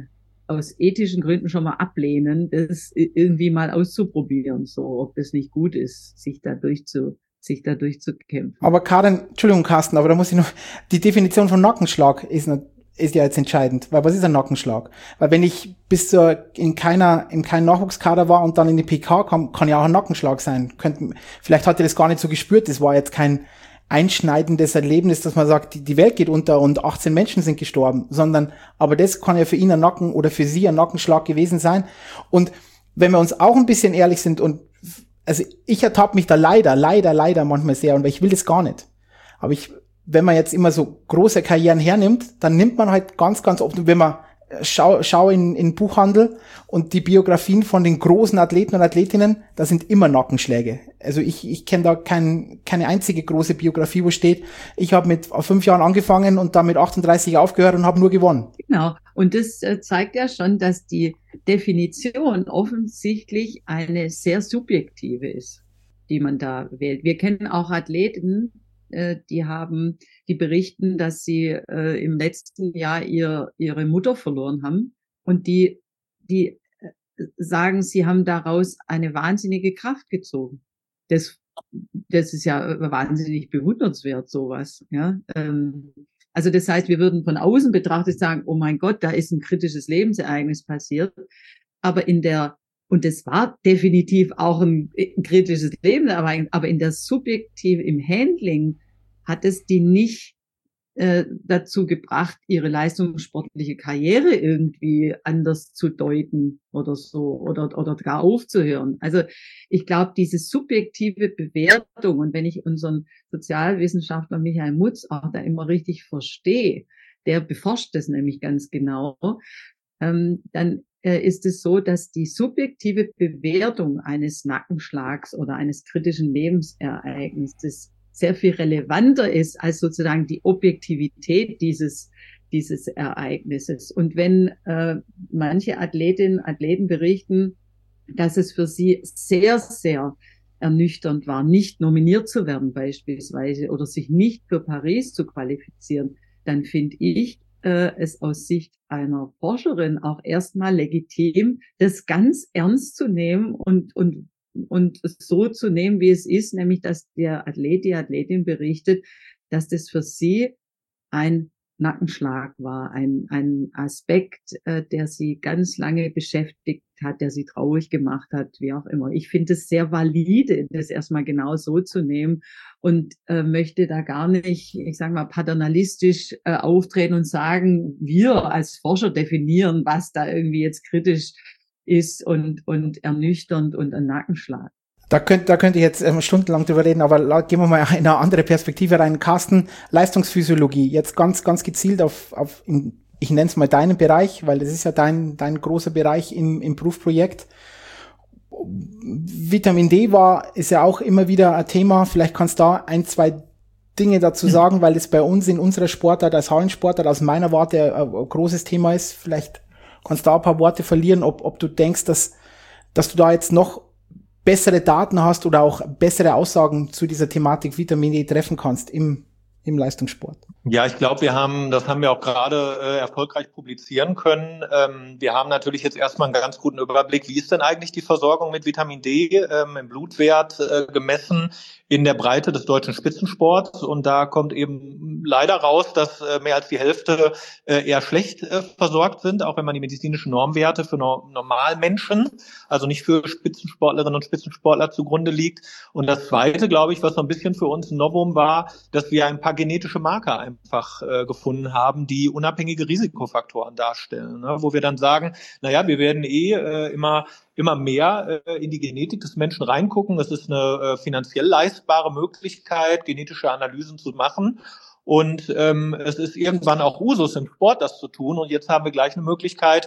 aus ethischen Gründen schon mal ablehnen, das irgendwie mal auszuprobieren, so ob das nicht gut ist, sich da durchzukämpfen. Aber Karin, Entschuldigung, Carsten, aber da muss ich noch, die Definition von Nackenschlag ist ja jetzt entscheidend, weil was ist ein Nackenschlag? Weil wenn ich in keinem Nachwuchskader war und dann in die PK kam, kann ja auch ein Nackenschlag sein. Vielleicht hat er das gar nicht so gespürt, das war jetzt kein einschneidendes Erlebnis, dass man sagt, die Welt geht unter und 18 Menschen sind gestorben, aber das kann ja für ihn oder für sie ein Nackenschlag gewesen sein. Und wenn wir uns auch ein bisschen ehrlich sind also ich ertappe mich da leider manchmal sehr und ich will das gar nicht. Aber wenn man jetzt immer so große Karrieren hernimmt, dann nimmt man halt ganz, ganz oft, wenn man schau in Buchhandel und die Biografien von den großen Athleten und Athletinnen, da sind immer Nackenschläge. Also ich kenne da keine einzige große Biografie, wo steht, ich habe mit 5 Jahren angefangen und dann mit 38 aufgehört und habe nur gewonnen. Genau. Und das zeigt ja schon, dass die Definition offensichtlich eine sehr subjektive ist, die man da wählt. Wir kennen auch Athleten, die berichten, dass sie im letzten Jahr ihre Mutter verloren haben und die sagen, sie haben daraus eine wahnsinnige Kraft gezogen. Das ist ja wahnsinnig bewundernswert, sowas. Ja. Also das heißt, wir würden von außen betrachtet sagen, oh mein Gott, da ist ein kritisches Lebensereignis passiert, aber und das war definitiv auch ein kritisches Lebensereignis, aber im Handling hat es die nicht dazu gebracht, ihre leistungssportliche Karriere irgendwie anders zu deuten oder so oder gar aufzuhören. Also ich glaube, diese subjektive Bewertung, und wenn ich unseren Sozialwissenschaftler Michael Mutz auch da immer richtig verstehe, der beforscht das nämlich ganz genau, dann ist es so, dass die subjektive Bewertung eines Nackenschlags oder eines kritischen Lebensereignisses sehr viel relevanter ist als sozusagen die Objektivität dieses Ereignisses. Und wenn manche Athletinnen und Athleten berichten, dass es für sie sehr, sehr ernüchternd war, nicht nominiert zu werden beispielsweise oder sich nicht für Paris zu qualifizieren, dann finde ich es aus Sicht einer Forscherin auch erstmal legitim, das ganz ernst zu nehmen und so zu nehmen, wie es ist, nämlich dass der Athlet, die Athletin berichtet, dass das für sie ein Nackenschlag war ein Aspekt, der sie ganz lange beschäftigt hat, der sie traurig gemacht hat, wie auch immer. Ich finde es sehr valide, das erstmal genau so zu nehmen und möchte da gar nicht, ich sage mal, paternalistisch auftreten und sagen, wir als Forscher definieren, was da irgendwie jetzt kritisch ist und ernüchternd und ein Nackenschlag. Da könnte ich jetzt stundenlang drüber reden, aber gehen wir mal in eine andere Perspektive rein. Carsten, Leistungsphysiologie, jetzt ganz gezielt ich nenne es mal deinen Bereich, weil das ist ja dein großer Bereich im Prüfprojekt. Vitamin D ist ja auch immer wieder ein Thema. Vielleicht kannst du da ein, zwei Dinge dazu sagen, weil es bei uns in unserer Sportart als Hallensportart aus meiner Warte ein großes Thema ist. Vielleicht kannst du da ein paar Worte verlieren, ob du denkst, dass du da jetzt noch bessere Daten hast oder auch bessere Aussagen zu dieser Thematik Vitamin D treffen kannst im Leistungssport. Ja, ich glaube, das haben wir auch gerade erfolgreich publizieren können. Wir haben natürlich jetzt erstmal einen ganz guten Überblick, wie ist denn eigentlich die Versorgung mit Vitamin D im Blutwert gemessen in der Breite des deutschen Spitzensports. Und da kommt eben leider raus, dass mehr als die Hälfte eher schlecht versorgt sind, auch wenn man die medizinischen Normwerte für Normalmenschen, also nicht für Spitzensportlerinnen und Spitzensportler zugrunde liegt. Und das Zweite, glaube ich, was so ein bisschen für uns ein Novum war, dass wir ein paar genetische Marker einfach gefunden haben, die unabhängige Risikofaktoren darstellen, ne? Wo wir dann sagen, naja, wir werden immer mehr in die Genetik des Menschen reingucken. Es ist eine finanziell leistbare Möglichkeit, genetische Analysen zu machen. Und es ist irgendwann auch Usus im Sport, das zu tun. Und jetzt haben wir gleich eine Möglichkeit,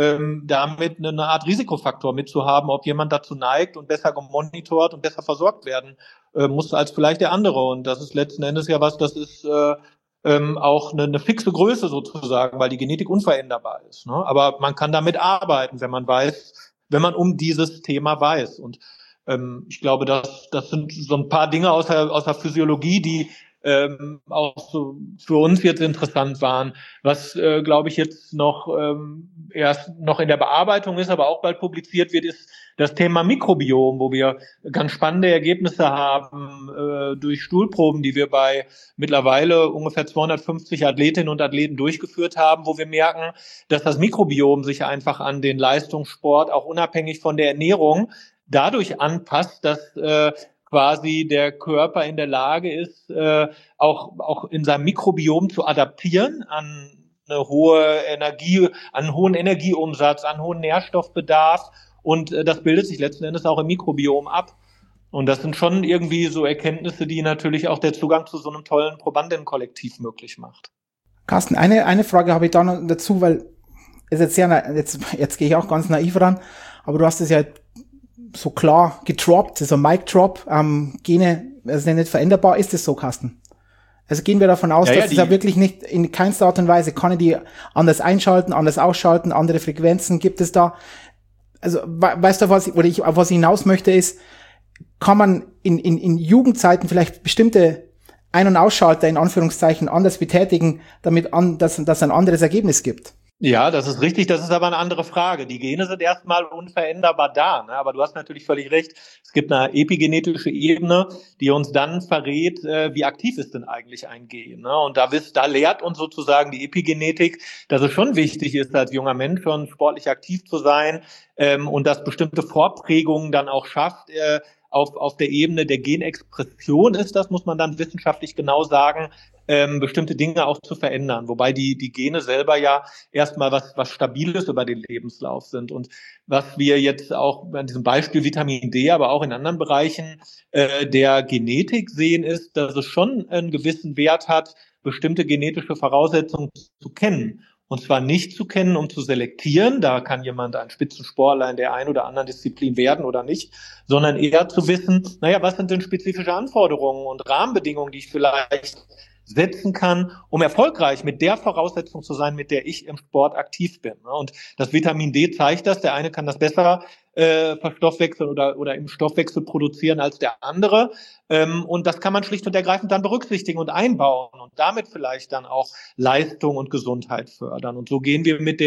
damit eine Art Risikofaktor mitzuhaben, ob jemand dazu neigt und besser gemonitort und besser versorgt werden muss als vielleicht der andere. Und das ist letzten Endes ja was, das ist auch eine fixe Größe sozusagen, weil die Genetik unveränderbar ist. Ne? Aber man kann damit arbeiten, wenn man um dieses Thema weiß. Und ich glaube, das sind so ein paar Dinge aus der Physiologie, die auch so für uns jetzt interessant waren. Was, glaube ich, jetzt erst noch in der Bearbeitung ist, aber auch bald publiziert wird, ist das Thema Mikrobiom, wo wir ganz spannende Ergebnisse haben durch Stuhlproben, die wir bei mittlerweile ungefähr 250 Athletinnen und Athleten durchgeführt haben, wo wir merken, dass das Mikrobiom sich einfach an den Leistungssport auch unabhängig von der Ernährung dadurch anpasst, dass quasi der Körper in der Lage ist, auch in seinem Mikrobiom zu adaptieren an eine hohe Energie, an einen hohen Energieumsatz, an einen hohen Nährstoffbedarf. Und das bildet sich letzten Endes auch im Mikrobiom ab. Und das sind schon irgendwie so Erkenntnisse, die natürlich auch der Zugang zu so einem tollen Probandinnenkollektiv möglich macht. Carsten, eine Frage habe ich da noch dazu, weil es jetzt jetzt gehe ich auch ganz naiv ran, aber du hast es ja so klar gedroppt, also Mic Drop, Gene, also nicht veränderbar, ist es so, Carsten? Also gehen wir davon aus, dass es ja wirklich nicht in keinster Art und Weise, kann ich die anders einschalten, anders ausschalten, andere Frequenzen gibt es da. Also weißt du, auf was ich hinaus möchte, ist, kann man in Jugendzeiten vielleicht bestimmte Ein- und Ausschalter in Anführungszeichen anders betätigen, dass ein anderes Ergebnis gibt? Ja, das ist richtig. Das ist aber eine andere Frage. Die Gene sind erstmal unveränderbar da, ne? Aber du hast natürlich völlig recht. Es gibt eine epigenetische Ebene, die uns dann verrät, wie aktiv ist denn eigentlich ein Gen, ne? Und da lehrt uns sozusagen die Epigenetik, dass es schon wichtig ist, als junger Mensch schon sportlich aktiv zu sein, und dass bestimmte Vorprägungen dann auch schafft, auf der Ebene der Genexpression ist, das muss man dann wissenschaftlich genau sagen, bestimmte Dinge auch zu verändern, wobei die Gene selber ja erstmal was Stabiles über den Lebenslauf sind. Und was wir jetzt auch an diesem Beispiel Vitamin D, aber auch in anderen Bereichen der Genetik sehen, ist, dass es schon einen gewissen Wert hat, bestimmte genetische Voraussetzungen zu kennen. Und zwar nicht zu kennen, um zu selektieren, da kann jemand ein Spitzensportler in der einen oder anderen Disziplin werden oder nicht, sondern eher zu wissen, was sind denn spezifische Anforderungen und Rahmenbedingungen, die ich vielleicht setzen kann, um erfolgreich mit der Voraussetzung zu sein, mit der ich im Sport aktiv bin. Und das Vitamin D zeigt das. Der eine kann das besser verstoffwechseln oder im Stoffwechsel produzieren als der andere. Und das kann man schlicht und ergreifend dann berücksichtigen und einbauen und damit vielleicht dann auch Leistung und Gesundheit fördern. Und so gehen wir mit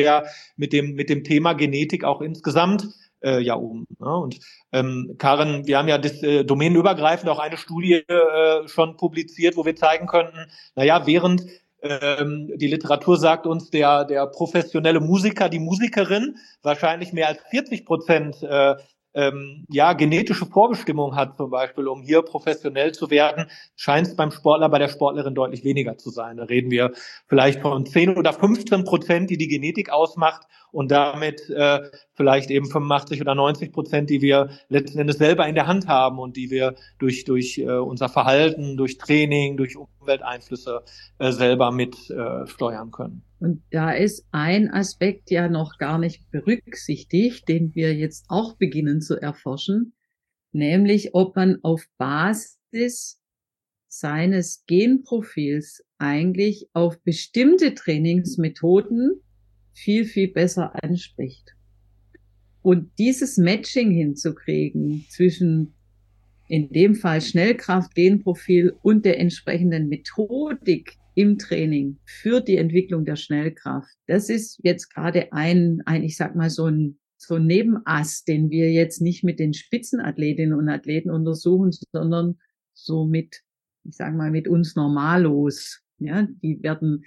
dem Thema Genetik auch insgesamt um. Ne? Und Karin, wir haben ja domänenübergreifend auch eine Studie schon publiziert, wo wir zeigen könnten, während Die Literatur sagt uns, der professionelle Musiker, die Musikerin wahrscheinlich mehr als 40% genetische Vorbestimmung hat, zum Beispiel, um hier professionell zu werden, scheint es beim Sportler, bei der Sportlerin deutlich weniger zu sein. Da reden wir vielleicht von 10 oder 15%, die Genetik ausmacht und damit vielleicht eben 85 oder 90%, die wir letzten Endes selber in der Hand haben und die wir durch unser Verhalten, durch Training, durch Umwelteinflüsse selber mit steuern können. Und da ist ein Aspekt ja noch gar nicht berücksichtigt, den wir jetzt auch beginnen zu erforschen, nämlich ob man auf Basis seines Genprofils eigentlich auf bestimmte Trainingsmethoden viel, viel besser anspricht. Und dieses Matching hinzukriegen zwischen in dem Fall Schnellkraft, Genprofil und der entsprechenden Methodik im Training für die Entwicklung der Schnellkraft. Das ist jetzt gerade ich sag mal, so ein Nebenass, den wir jetzt nicht mit den Spitzenathletinnen und Athleten untersuchen, sondern so mit uns Normalos. Ja, die werden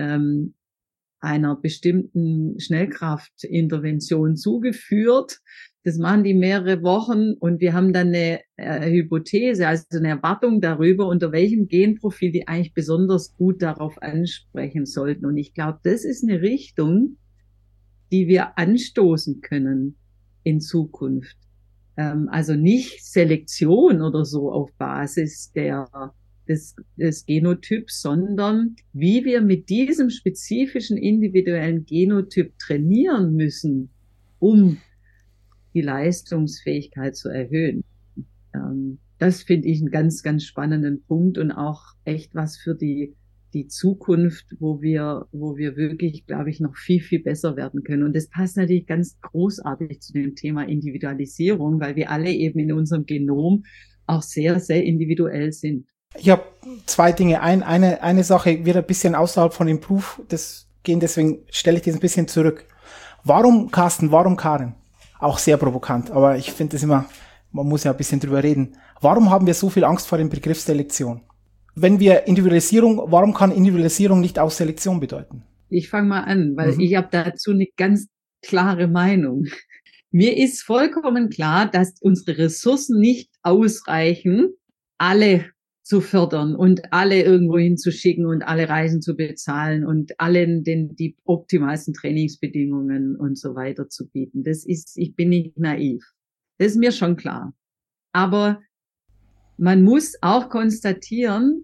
einer bestimmten Schnellkraftintervention zugeführt. Das machen die mehrere Wochen und wir haben dann eine Hypothese, also eine Erwartung darüber, unter welchem Genprofil die eigentlich besonders gut darauf ansprechen sollten. Und ich glaube, das ist eine Richtung, die wir anstoßen können in Zukunft. Also nicht Selektion oder so auf Basis des Genotyps, sondern wie wir mit diesem spezifischen individuellen Genotyp trainieren müssen, um die Leistungsfähigkeit zu erhöhen. Das finde ich einen ganz, ganz spannenden Punkt und auch echt was für die Zukunft, wo wir wirklich, glaube ich, noch viel, viel besser werden können. Und das passt natürlich ganz großartig zu dem Thema Individualisierung, weil wir alle eben in unserem Genom auch sehr, sehr individuell sind. Ich habe zwei Dinge. Eine Sache wird ein bisschen außerhalb von dem Proof gehen, deswegen stelle ich das ein bisschen zurück. Warum Carsten, warum Karin? Auch sehr provokant, aber ich finde das immer, man muss ja ein bisschen drüber reden. Warum haben wir so viel Angst vor dem Begriff Selektion? Wenn wir warum kann Individualisierung nicht auch Selektion bedeuten? Ich fange mal an, weil ich habe dazu eine ganz klare Meinung. Mir ist vollkommen klar, dass unsere Ressourcen nicht ausreichen, alle zu fördern und alle irgendwo hinzuschicken und alle Reisen zu bezahlen und allen die optimalsten Trainingsbedingungen und so weiter zu bieten. Ich bin nicht naiv. Das ist mir schon klar. Aber man muss auch konstatieren,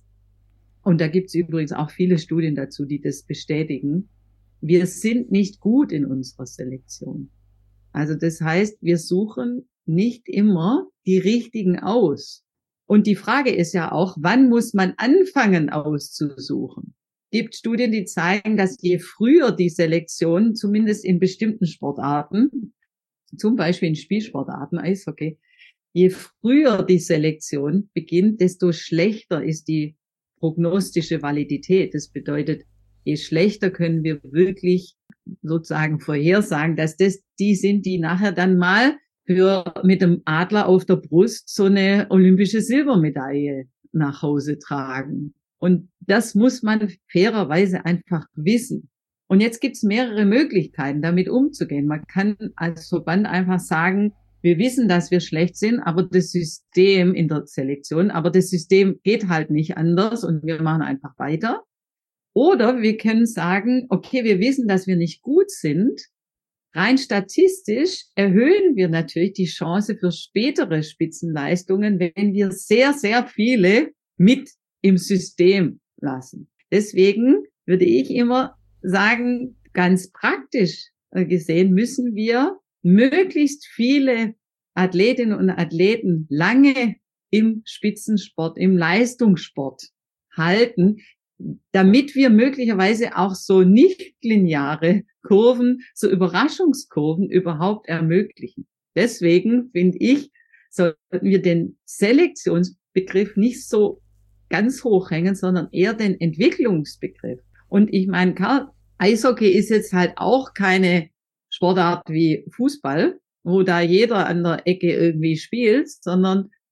und da gibt es übrigens auch viele Studien dazu, die das bestätigen, wir sind nicht gut in unserer Selektion. Also das heißt, wir suchen nicht immer die richtigen aus. Und die Frage ist ja auch, wann muss man anfangen auszusuchen? Es gibt Studien, die zeigen, dass je früher die Selektion, zumindest in bestimmten Sportarten, zum Beispiel in Spielsportarten, Eishockey, je früher die Selektion beginnt, desto schlechter ist die prognostische Validität. Das bedeutet, je schlechter können wir wirklich sozusagen vorhersagen, dass das die sind, die nachher dann mal mit dem Adler auf der Brust so eine olympische Silbermedaille nach Hause tragen. Und das muss man fairerweise einfach wissen. Und jetzt gibt's mehrere Möglichkeiten, damit umzugehen. Man kann als Verband einfach sagen, wir wissen, dass wir schlecht sind, aber das System in der Selektion, aber das System geht halt nicht anders und wir machen einfach weiter. Oder wir können sagen, okay, wir wissen, dass wir nicht gut sind. Rein statistisch erhöhen wir natürlich die Chance für spätere Spitzenleistungen, wenn wir sehr, sehr viele mit im System lassen. Deswegen würde ich immer sagen, ganz praktisch gesehen müssen wir möglichst viele Athletinnen und Athleten lange im Spitzensport, im Leistungssport halten, damit wir möglicherweise auch so nicht lineare Kurven, so Überraschungskurven überhaupt ermöglichen. Deswegen finde ich, sollten wir den Selektionsbegriff nicht so ganz hoch hängen, sondern eher den Entwicklungsbegriff. Und ich meine, Eishockey ist jetzt halt auch keine Sportart wie Fußball, wo da jeder an der Ecke irgendwie spielt, sondern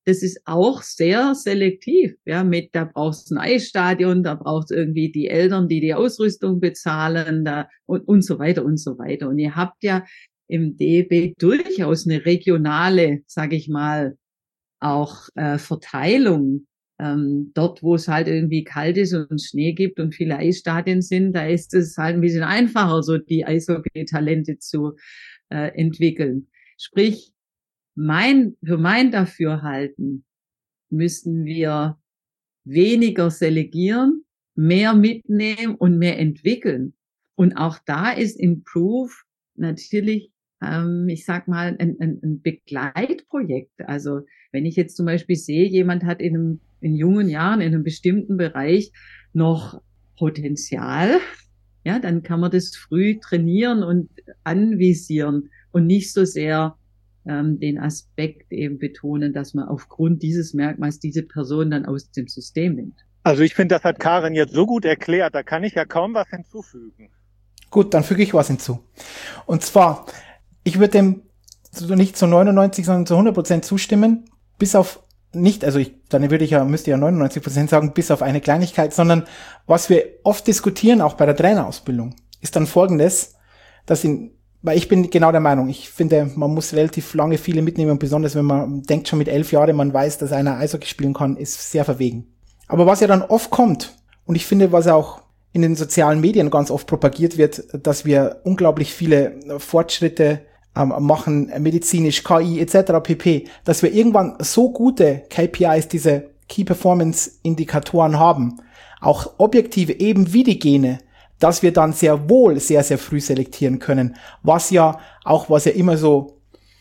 das ist auch sehr selektiv. Ja, da brauchst du ein Eisstadion, da braucht es irgendwie die Eltern, die die Ausrüstung bezahlen, und so weiter und so weiter. Und ihr habt ja im DEB durchaus eine regionale, sage ich mal, auch Verteilung. Dort, wo es halt irgendwie kalt ist und Schnee gibt und viele Eisstadien sind, da ist es halt ein bisschen einfacher, so die Eishockey-Talente zu entwickeln. Sprich, für mein Dafürhalten müssten wir weniger selegieren, mehr mitnehmen und mehr entwickeln. Und auch da ist Improve natürlich, ich sag mal, ein Begleitprojekt. Also wenn ich jetzt zum Beispiel sehe, jemand hat in jungen Jahren in einem bestimmten Bereich noch Potenzial, ja, dann kann man das früh trainieren und anvisieren und nicht so sehr den Aspekt eben betonen, dass man aufgrund dieses Merkmals diese Person dann aus dem System nimmt. Also ich finde, das hat Karin jetzt so gut erklärt, da kann ich ja kaum was hinzufügen. Gut, dann füge ich was hinzu. Und zwar, ich würde dem nicht zu 99, sondern zu 100% zustimmen, bis auf nicht, also müsste ja 99% sagen, bis auf eine Kleinigkeit, sondern was wir oft diskutieren, auch bei der Trainerausbildung, ist dann Folgendes, weil ich bin genau der Meinung, ich finde, man muss relativ lange viele mitnehmen und besonders wenn man denkt schon mit 11 Jahren, man weiß, dass einer Eishockey spielen kann, ist sehr verwegen. Aber was ja dann oft kommt, und ich finde, was auch in den sozialen Medien ganz oft propagiert wird, dass wir unglaublich viele Fortschritte machen, medizinisch, KI etc. pp., dass wir irgendwann so gute KPIs, diese Key Performance Indikatoren haben, auch objektive eben wie die Gene, dass wir dann sehr wohl sehr, sehr früh selektieren können, was ja immer so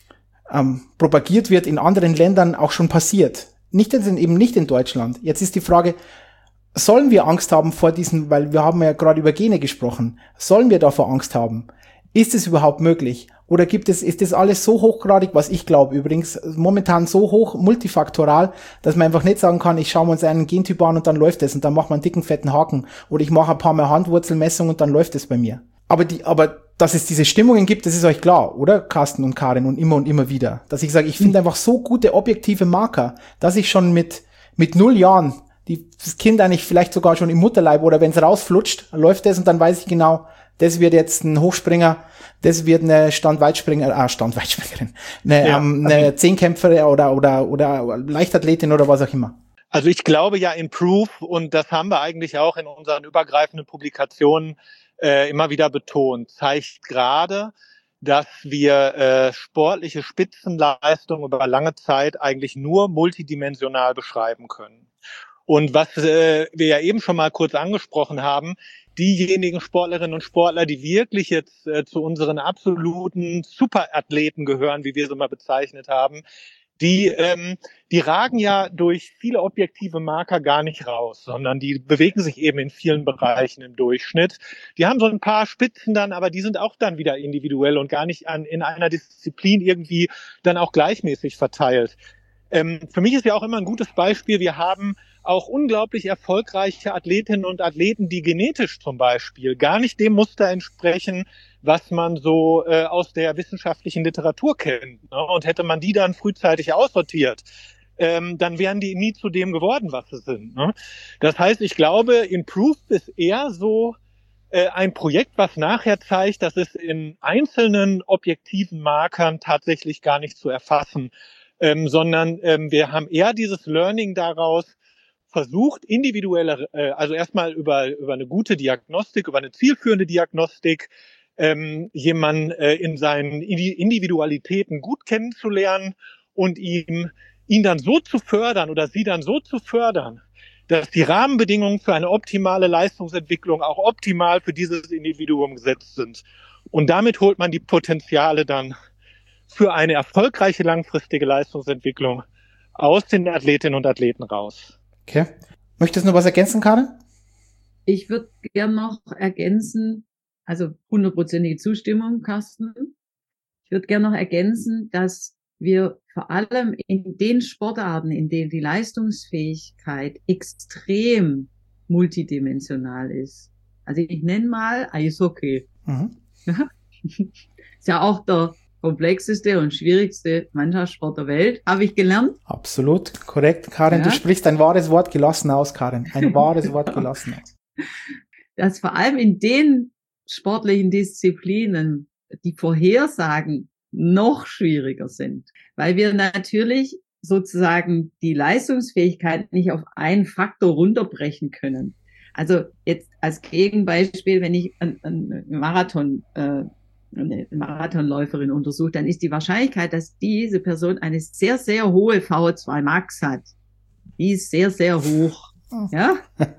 propagiert wird in anderen Ländern auch schon passiert. Eben nicht in Deutschland. Jetzt ist die Frage, sollen wir Angst haben vor diesen, weil wir haben ja gerade über Gene gesprochen, sollen wir davor Angst haben? Ist es überhaupt möglich? Oder ist das alles so hochgradig, was ich glaube übrigens, momentan so hoch multifaktoral, dass man einfach nicht sagen kann, ich schaue mir uns einen Gentyp an und dann läuft es und dann macht man einen dicken, fetten Haken. Oder ich mache ein paar mehr Handwurzelmessungen und dann läuft es bei mir. Aber dass es diese Stimmungen gibt, das ist euch klar, oder? Carsten und Karin und immer wieder. Dass ich sage, ich finde einfach so gute objektive Marker, dass ich schon mit 0 Jahren das Kind eigentlich vielleicht sogar schon im Mutterleib oder wenn es rausflutscht, läuft es und dann weiß ich genau, das wird jetzt ein Hochspringer, das wird eine Standweitspringerin, eine Zehnkämpferin oder Leichtathletin oder was auch immer. Also ich glaube ja, Improve, und das haben wir eigentlich auch in unseren übergreifenden Publikationen immer wieder betont, zeigt gerade, dass wir sportliche Spitzenleistungen über lange Zeit eigentlich nur multidimensional beschreiben können. Und was wir ja eben schon mal kurz angesprochen haben, diejenigen Sportlerinnen und Sportler, die wirklich jetzt zu unseren absoluten Superathleten gehören, wie wir sie mal bezeichnet haben, die ragen ja durch viele objektive Marker gar nicht raus, sondern die bewegen sich eben in vielen Bereichen im Durchschnitt. Die haben so ein paar Spitzen dann, aber die sind auch dann wieder individuell und gar nicht in einer Disziplin irgendwie dann auch gleichmäßig verteilt. Für mich ist ja auch immer ein gutes Beispiel, wir haben auch unglaublich erfolgreiche Athletinnen und Athleten, die genetisch zum Beispiel gar nicht dem Muster entsprechen, was man so aus der wissenschaftlichen Literatur kennt. Ne? Und hätte man die dann frühzeitig aussortiert, dann wären die nie zu dem geworden, was sie sind. Ne? Das heißt, ich glaube, Improve ist eher so ein Projekt, was nachher zeigt, dass es in einzelnen objektiven Markern tatsächlich gar nicht zu erfassen, sondern wir haben eher dieses Learning daraus versucht, individuelle, also erstmal über eine gute Diagnostik, über eine zielführende Diagnostik, jemanden in seinen Individualitäten gut kennenzulernen und ihn dann so zu fördern oder sie dann so zu fördern, dass die Rahmenbedingungen für eine optimale Leistungsentwicklung auch optimal für dieses Individuum gesetzt sind. Und damit holt man die Potenziale dann für eine erfolgreiche langfristige Leistungsentwicklung aus den Athletinnen und Athleten raus. Okay. Möchtest du noch was ergänzen, Karin? Ich würde gern noch ergänzen, also 100%ige Zustimmung, Carsten. Ich würde gern noch ergänzen, dass wir vor allem in den Sportarten, in denen die Leistungsfähigkeit extrem multidimensional ist. Also ich nenne mal Eishockey. Mhm. Ist ja auch der komplexeste und schwierigste Mannschaftssport der Welt, habe ich gelernt. Absolut, korrekt. Karin, ja. Du sprichst ein wahres Wort gelassen aus, Karin. Ein wahres Wort gelassen aus. Dass vor allem in den sportlichen Disziplinen die Vorhersagen noch schwieriger sind, weil wir natürlich sozusagen die Leistungsfähigkeit nicht auf einen Faktor runterbrechen können. Also jetzt als Gegenbeispiel, wenn ich eine Marathonläuferin untersuche, dann ist die Wahrscheinlichkeit, dass diese Person eine sehr, sehr hohe VO2 Max hat, die ist sehr, sehr hoch. Ja?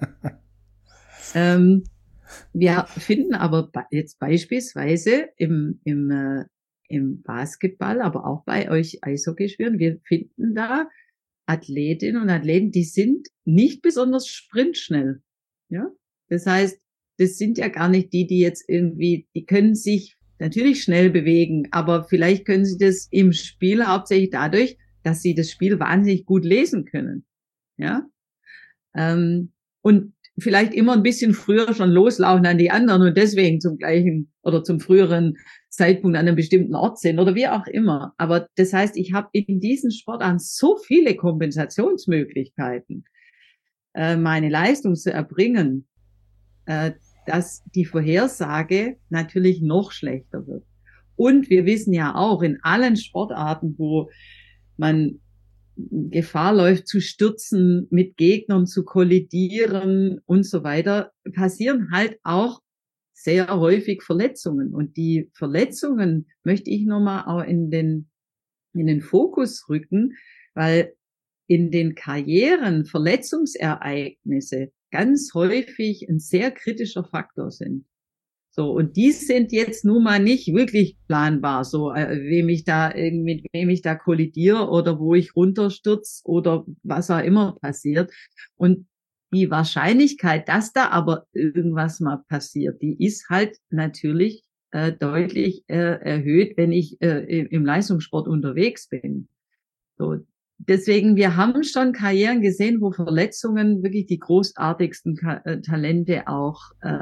Wir finden aber jetzt beispielsweise im Basketball, aber auch bei euch Eishockeyspielern, wir finden da Athletinnen und Athleten, die sind nicht besonders sprintschnell. Ja, das heißt, das sind ja gar nicht die jetzt irgendwie, die können sich natürlich schnell bewegen, aber vielleicht können sie das im Spiel hauptsächlich dadurch, dass sie das Spiel wahnsinnig gut lesen können. Ja, und vielleicht immer ein bisschen früher schon loslaufen an die anderen und deswegen zum gleichen oder zum früheren Zeitpunkt an einem bestimmten Ort sind oder wie auch immer. Aber das heißt, ich habe in diesen Sportarten so viele Kompensationsmöglichkeiten, meine Leistung zu erbringen, dass die Vorhersage natürlich noch schlechter wird. Und wir wissen ja auch, in allen Sportarten, wo man Gefahr läuft zu stürzen, mit Gegnern zu kollidieren und so weiter, passieren halt auch sehr häufig Verletzungen. Und die Verletzungen möchte ich nochmal auch in den Fokus rücken, weil in den Karrieren Verletzungsereignisse ganz häufig ein sehr kritischer Faktor sind. So, und die sind jetzt nun mal nicht wirklich planbar, so, mit wem ich da kollidiere oder wo ich runterstürze oder was auch immer passiert. Und die Wahrscheinlichkeit, dass da aber irgendwas mal passiert, die ist halt natürlich deutlich erhöht, wenn ich im Leistungssport unterwegs bin. So, deswegen, wir haben schon Karrieren gesehen, wo Verletzungen wirklich die großartigsten Talente auch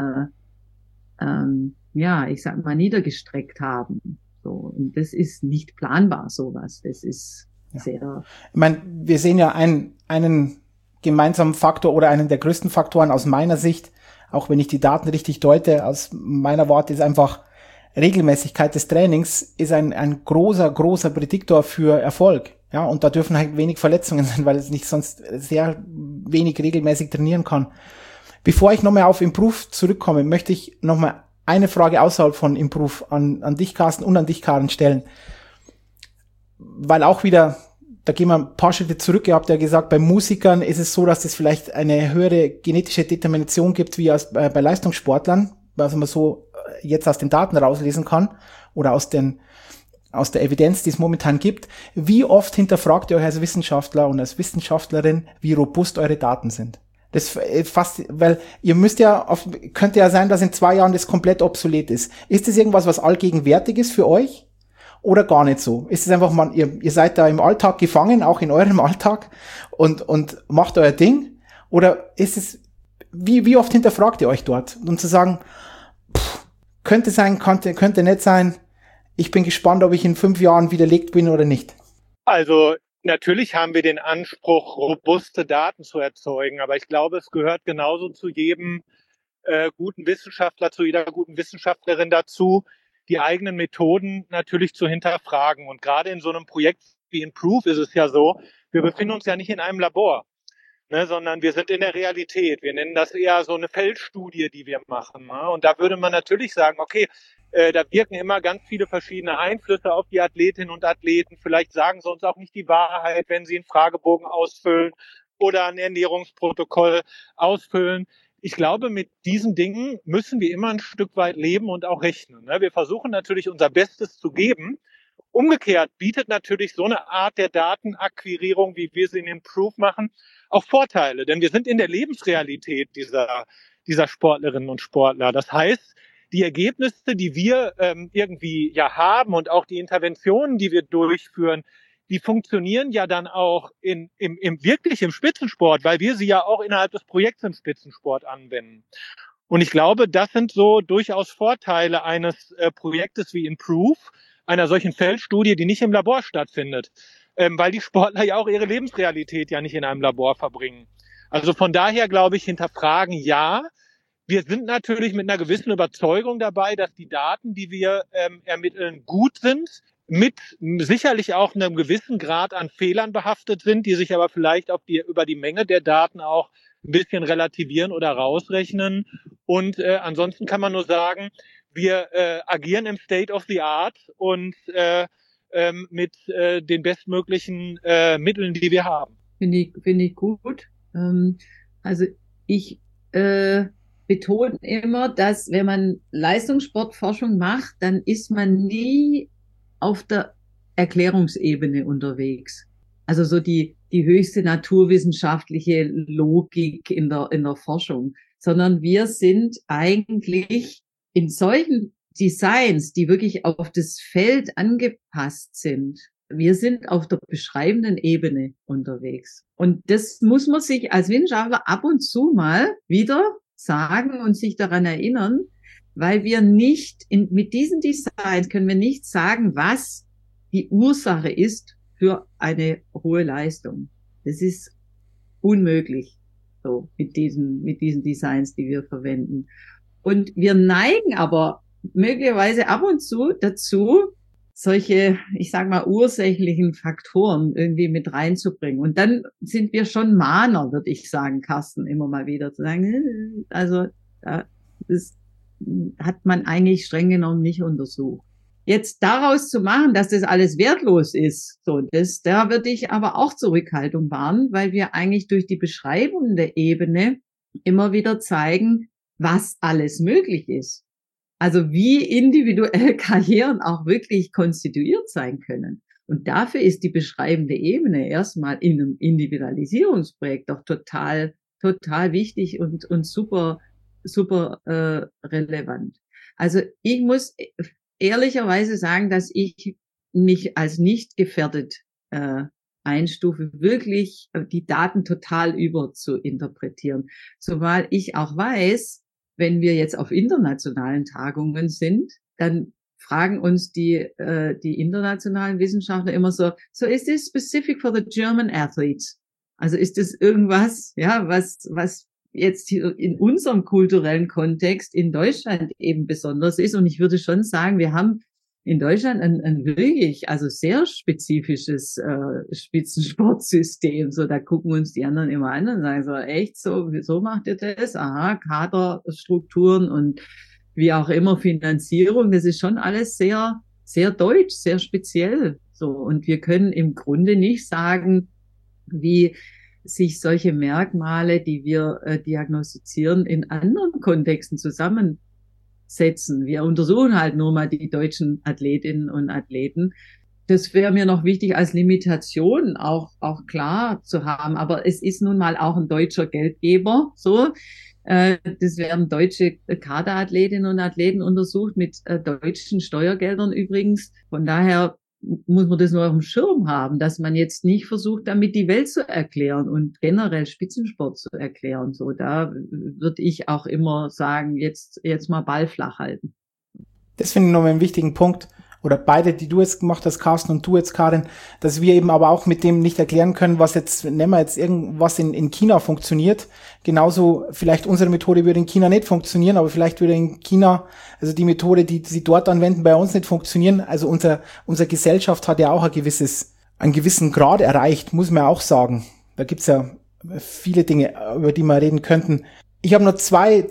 ich sag mal, niedergestreckt haben. So, und das ist nicht planbar, sowas. Das ist sehr. Ich meine, wir sehen ja einen gemeinsamen Faktor oder einen der größten Faktoren aus meiner Sicht, auch wenn ich die Daten richtig deute, aus meiner Warte ist einfach Regelmäßigkeit des Trainings ist ein großer Prädiktor für Erfolg. Ja, und da dürfen halt wenig Verletzungen sein, weil es nicht sonst sehr wenig regelmäßig trainieren kann. Bevor ich nochmal auf Improve zurückkomme, möchte ich nochmal eine Frage außerhalb von Improve an dich, Carsten, und an dich, Karin, stellen. Weil auch wieder, da gehen wir ein paar Schritte zurück, ihr habt ja gesagt, bei Musikern ist es so, dass es vielleicht eine höhere genetische Determination gibt, wie bei Leistungssportlern, was man so jetzt aus den Daten rauslesen kann, oder aus der Evidenz, die es momentan gibt. Wie oft hinterfragt ihr euch als Wissenschaftler und als Wissenschaftlerin, wie robust eure Daten sind? Das fast, weil ihr könnte ja sein, dass in 2 Jahren das komplett obsolet ist. Ist das irgendwas, was allgegenwärtig ist für euch? Oder gar nicht so? Ist es einfach, ihr seid da im Alltag gefangen, auch in eurem Alltag und macht euer Ding? Oder ist es, wie oft hinterfragt ihr euch dort? Und zu sagen, könnte sein, könnte nicht sein. Ich bin gespannt, ob ich in 5 Jahren widerlegt bin oder nicht. Also, natürlich haben wir den Anspruch, robuste Daten zu erzeugen, aber ich glaube, es gehört genauso zu jedem guten Wissenschaftler, zu jeder guten Wissenschaftlerin dazu, die eigenen Methoden natürlich zu hinterfragen. Und gerade in so einem Projekt wie Improve ist es ja so, wir befinden uns ja nicht in einem Labor, ne, sondern wir sind in der Realität. Wir nennen das eher so eine Feldstudie, die wir machen. Ne? Und da würde man natürlich sagen, okay, da wirken immer ganz viele verschiedene Einflüsse auf die Athletinnen und Athleten. Vielleicht sagen sie uns auch nicht die Wahrheit, wenn sie einen Fragebogen ausfüllen oder ein Ernährungsprotokoll ausfüllen. Ich glaube, mit diesen Dingen müssen wir immer ein Stück weit leben und auch rechnen. Wir versuchen natürlich unser Bestes zu geben. Umgekehrt bietet natürlich so eine Art der Datenakquirierung, wie wir sie in Improve machen, auch Vorteile. Denn wir sind in der Lebensrealität dieser Sportlerinnen und Sportler. Das heißt, die Ergebnisse, die wir irgendwie haben und auch die Interventionen, die wir durchführen, die funktionieren ja dann auch wirklich im Spitzensport, weil wir sie ja auch innerhalb des Projekts im Spitzensport anwenden. Und ich glaube, das sind so durchaus Vorteile eines Projektes wie Improve, einer solchen Feldstudie, die nicht im Labor stattfindet, weil die Sportler ja auch ihre Lebensrealität ja nicht in einem Labor verbringen. Also von daher glaube ich, hinterfragen ja. Wir sind natürlich mit einer gewissen Überzeugung dabei, dass die Daten, die wir ermitteln, gut sind, mit sicherlich auch einem gewissen Grad an Fehlern behaftet sind, die sich aber vielleicht über die Menge der Daten auch ein bisschen relativieren oder rausrechnen. Und ansonsten kann man nur sagen, wir agieren im State of the Art und mit den bestmöglichen Mitteln, die wir haben. Finde ich gut. Also ich betone immer, dass wenn man Leistungssportforschung macht, dann ist man nie auf der Erklärungsebene unterwegs. Also so die höchste naturwissenschaftliche Logik in der Forschung, sondern wir sind eigentlich in solchen Designs, die wirklich auf das Feld angepasst sind. Wir sind auf der beschreibenden Ebene unterwegs. Und das muss man sich als Wissenschaftler ab und zu mal wieder sagen und sich daran erinnern, weil wir nicht, mit diesen Designs können wir nicht sagen, was die Ursache ist für eine hohe Leistung. Das ist unmöglich, so, mit diesen Designs, die wir verwenden. Und wir neigen aber möglicherweise ab und zu dazu, solche, ich sag mal, ursächlichen Faktoren irgendwie mit reinzubringen. Und dann sind wir schon Mahner, würde ich sagen, Carsten, immer mal wieder zu sagen, also das hat man eigentlich streng genommen nicht untersucht. Jetzt daraus zu machen, dass das alles wertlos ist, so, da würde ich aber auch Zurückhaltung wahren, weil wir eigentlich durch die beschreibende Ebene immer wieder zeigen, was alles möglich ist. Also wie individuell Karrieren auch wirklich konstituiert sein können. Und dafür ist die beschreibende Ebene erstmal in einem Individualisierungsprojekt doch total wichtig und super relevant. Also ich muss ehrlicherweise sagen, dass ich mich als nicht gefährdet einstufe, wirklich die Daten total über zu interpretieren. Zumal ich auch weiß, wenn wir jetzt auf internationalen Tagungen sind, dann fragen uns die internationalen Wissenschaftler immer so is this specific for the German athletes? Also ist das irgendwas, ja, was jetzt hier in unserem kulturellen Kontext in Deutschland eben besonders ist? Und ich würde schon sagen, wir haben in Deutschland ein wirklich, also sehr spezifisches Spitzensportsystem. So, da gucken uns die anderen immer an und sagen so, echt, so macht ihr das? Aha, Kaderstrukturen und wie auch immer Finanzierung, das ist schon alles sehr, sehr deutsch, sehr speziell. So, und wir können im Grunde nicht sagen, wie sich solche Merkmale, die wir diagnostizieren, in anderen Kontexten zusammensetzen. Wir untersuchen halt nur mal die deutschen Athletinnen und Athleten. Das wäre mir noch wichtig als Limitation auch klar zu haben. Aber es ist nun mal auch ein deutscher Geldgeber, so. Das werden deutsche Kaderathletinnen und Athleten untersucht mit deutschen Steuergeldern übrigens. Von daher muss man das nur auf dem Schirm haben, dass man jetzt nicht versucht, damit die Welt zu erklären und generell Spitzensport zu erklären. So, da würde ich auch immer sagen, jetzt mal Ball flach halten. Das finde ich noch einen wichtigen Punkt. Oder beide, die du jetzt gemacht hast, Carsten, und du jetzt, Karin, dass wir eben aber auch mit dem nicht erklären können, was jetzt, nehmen wir jetzt irgendwas in China funktioniert. Genauso vielleicht unsere Methode würde in China nicht funktionieren, aber vielleicht würde in China, also die Methode, die sie dort anwenden, bei uns nicht funktionieren. Also unsere Gesellschaft hat ja auch einen gewissen Grad erreicht, muss man auch sagen. Da gibt's ja viele Dinge, über die wir reden könnten. Ich habe noch zwei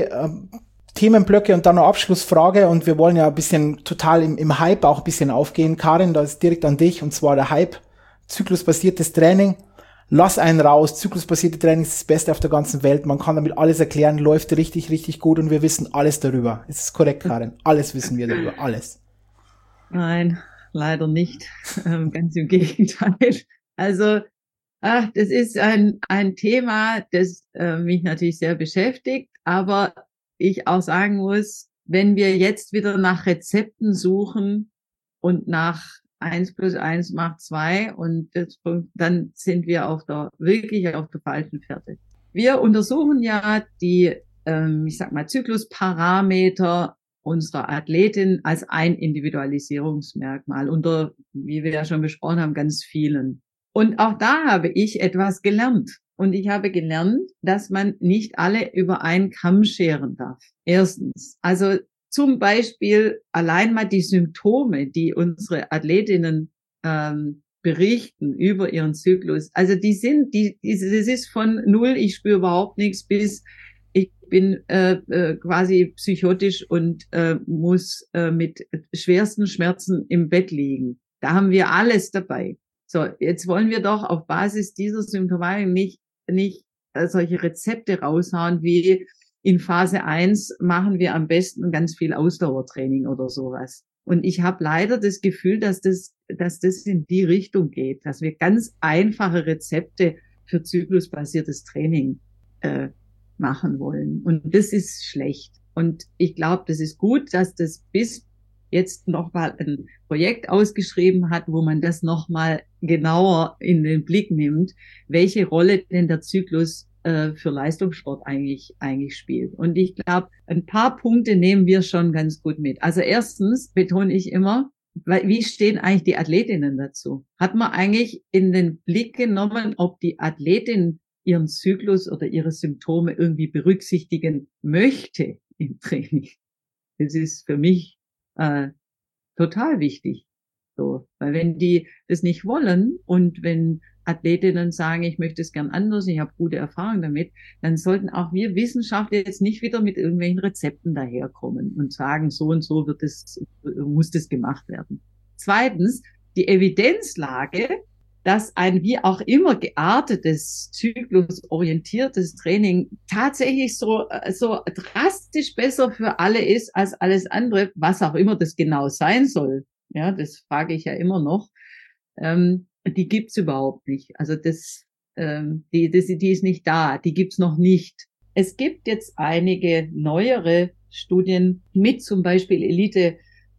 Themenblöcke und dann eine Abschlussfrage, und wir wollen ja ein bisschen total im Hype auch ein bisschen aufgehen. Karin, da ist direkt an dich, und zwar der Hype, zyklusbasiertes Training. Lass einen raus, zyklusbasierte Training ist das Beste auf der ganzen Welt, man kann damit alles erklären, läuft richtig, richtig gut und wir wissen alles darüber. Ist das korrekt, Karin? Alles wissen wir darüber, alles. Nein, leider nicht, ganz im Gegenteil. Also, das ist ein Thema, das mich natürlich sehr beschäftigt, aber ich auch sagen muss, wenn wir jetzt wieder nach Rezepten suchen und nach 1 + 1 macht 2 und dann sind wir wirklich auf der falschen Fährte. Wir untersuchen ja die, ich sag mal, Zyklusparameter unserer Athletin als ein Individualisierungsmerkmal unter, wie wir ja schon besprochen haben, ganz vielen. Und auch da habe ich etwas gelernt. Und ich habe gelernt, dass man nicht alle über einen Kamm scheren darf. Erstens, also zum Beispiel allein mal die Symptome, die unsere Athletinnen berichten über ihren Zyklus. Also das ist von null, ich spüre überhaupt nichts, bis ich bin quasi psychotisch und muss mit schwersten Schmerzen im Bett liegen. Da haben wir alles dabei. So, jetzt wollen wir doch auf Basis dieser Symptomatik nicht solche Rezepte raushauen wie in Phase 1 machen wir am besten ganz viel Ausdauertraining oder sowas. Und ich habe leider das Gefühl, dass das in die Richtung geht, dass wir ganz einfache Rezepte für zyklusbasiertes Training machen wollen. Und das ist schlecht. Und ich glaube, das ist gut, dass das bis jetzt nochmal ein Projekt ausgeschrieben hat, wo man das nochmal genauer in den Blick nimmt, welche Rolle denn der Zyklus für Leistungssport eigentlich spielt. Und ich glaube, ein paar Punkte nehmen wir schon ganz gut mit. Also erstens betone ich immer, wie stehen eigentlich die Athletinnen dazu? Hat man eigentlich in den Blick genommen, ob die Athletin ihren Zyklus oder ihre Symptome irgendwie berücksichtigen möchte im Training? Das ist für mich total wichtig. So, weil wenn die das nicht wollen und wenn Athletinnen sagen, ich möchte es gern anders, ich habe gute Erfahrungen damit, dann sollten auch wir Wissenschaftler jetzt nicht wieder mit irgendwelchen Rezepten daherkommen und sagen, so und so muss das gemacht werden. Zweitens, die Evidenzlage, dass ein wie auch immer geartetes, zyklusorientiertes Training tatsächlich so drastisch besser für alle ist als alles andere, was auch immer das genau sein soll. Ja, das frage ich ja immer noch. Die gibt's überhaupt nicht. Also die ist nicht da. Die gibt's noch nicht. Es gibt jetzt einige neuere Studien mit zum Beispiel Elite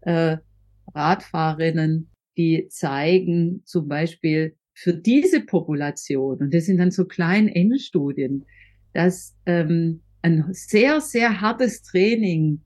Radfahrerinnen, die zeigen zum Beispiel für diese Population, und das sind dann so kleine N-Studien, dass ein sehr, sehr hartes Training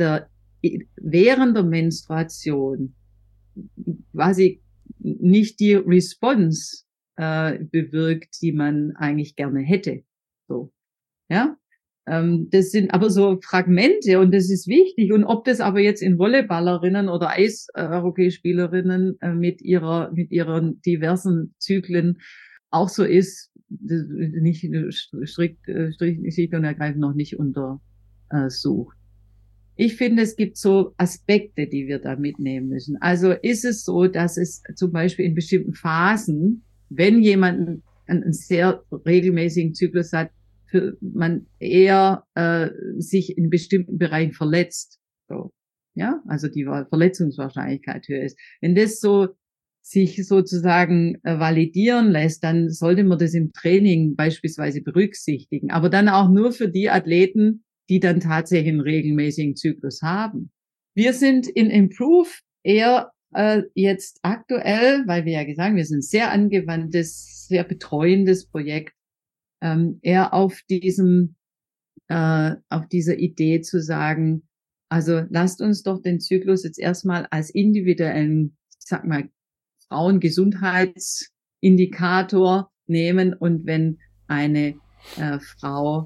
während der Menstruation quasi nicht die Response bewirkt, die man eigentlich gerne hätte. So, ja. Das sind aber so Fragmente und das ist wichtig. Und ob das aber jetzt in Volleyballerinnen oder Eishockeyspielerinnen mit ihren diversen Zyklen auch so ist, nicht strikt und ergreifend noch nicht untersucht. Ich finde, es gibt so Aspekte, die wir da mitnehmen müssen. Also ist es so, dass es zum Beispiel in bestimmten Phasen, wenn jemand einen sehr regelmäßigen Zyklus hat, man eher sich in bestimmten Bereichen verletzt. So, ja, also die Verletzungswahrscheinlichkeit höher ist. Wenn das so sich sozusagen validieren lässt, dann sollte man das im Training beispielsweise berücksichtigen. Aber dann auch nur für die Athleten, die dann tatsächlich einen regelmäßigen Zyklus haben. Wir sind in Improve eher jetzt aktuell, weil wir ja gesagt haben, wir sind ein sehr angewandtes, sehr betreuendes Projekt, eher auf dieser Idee zu sagen, also lasst uns doch den Zyklus jetzt erstmal als individuellen, ich sag mal, Frauengesundheitsindikator nehmen und wenn eine Frau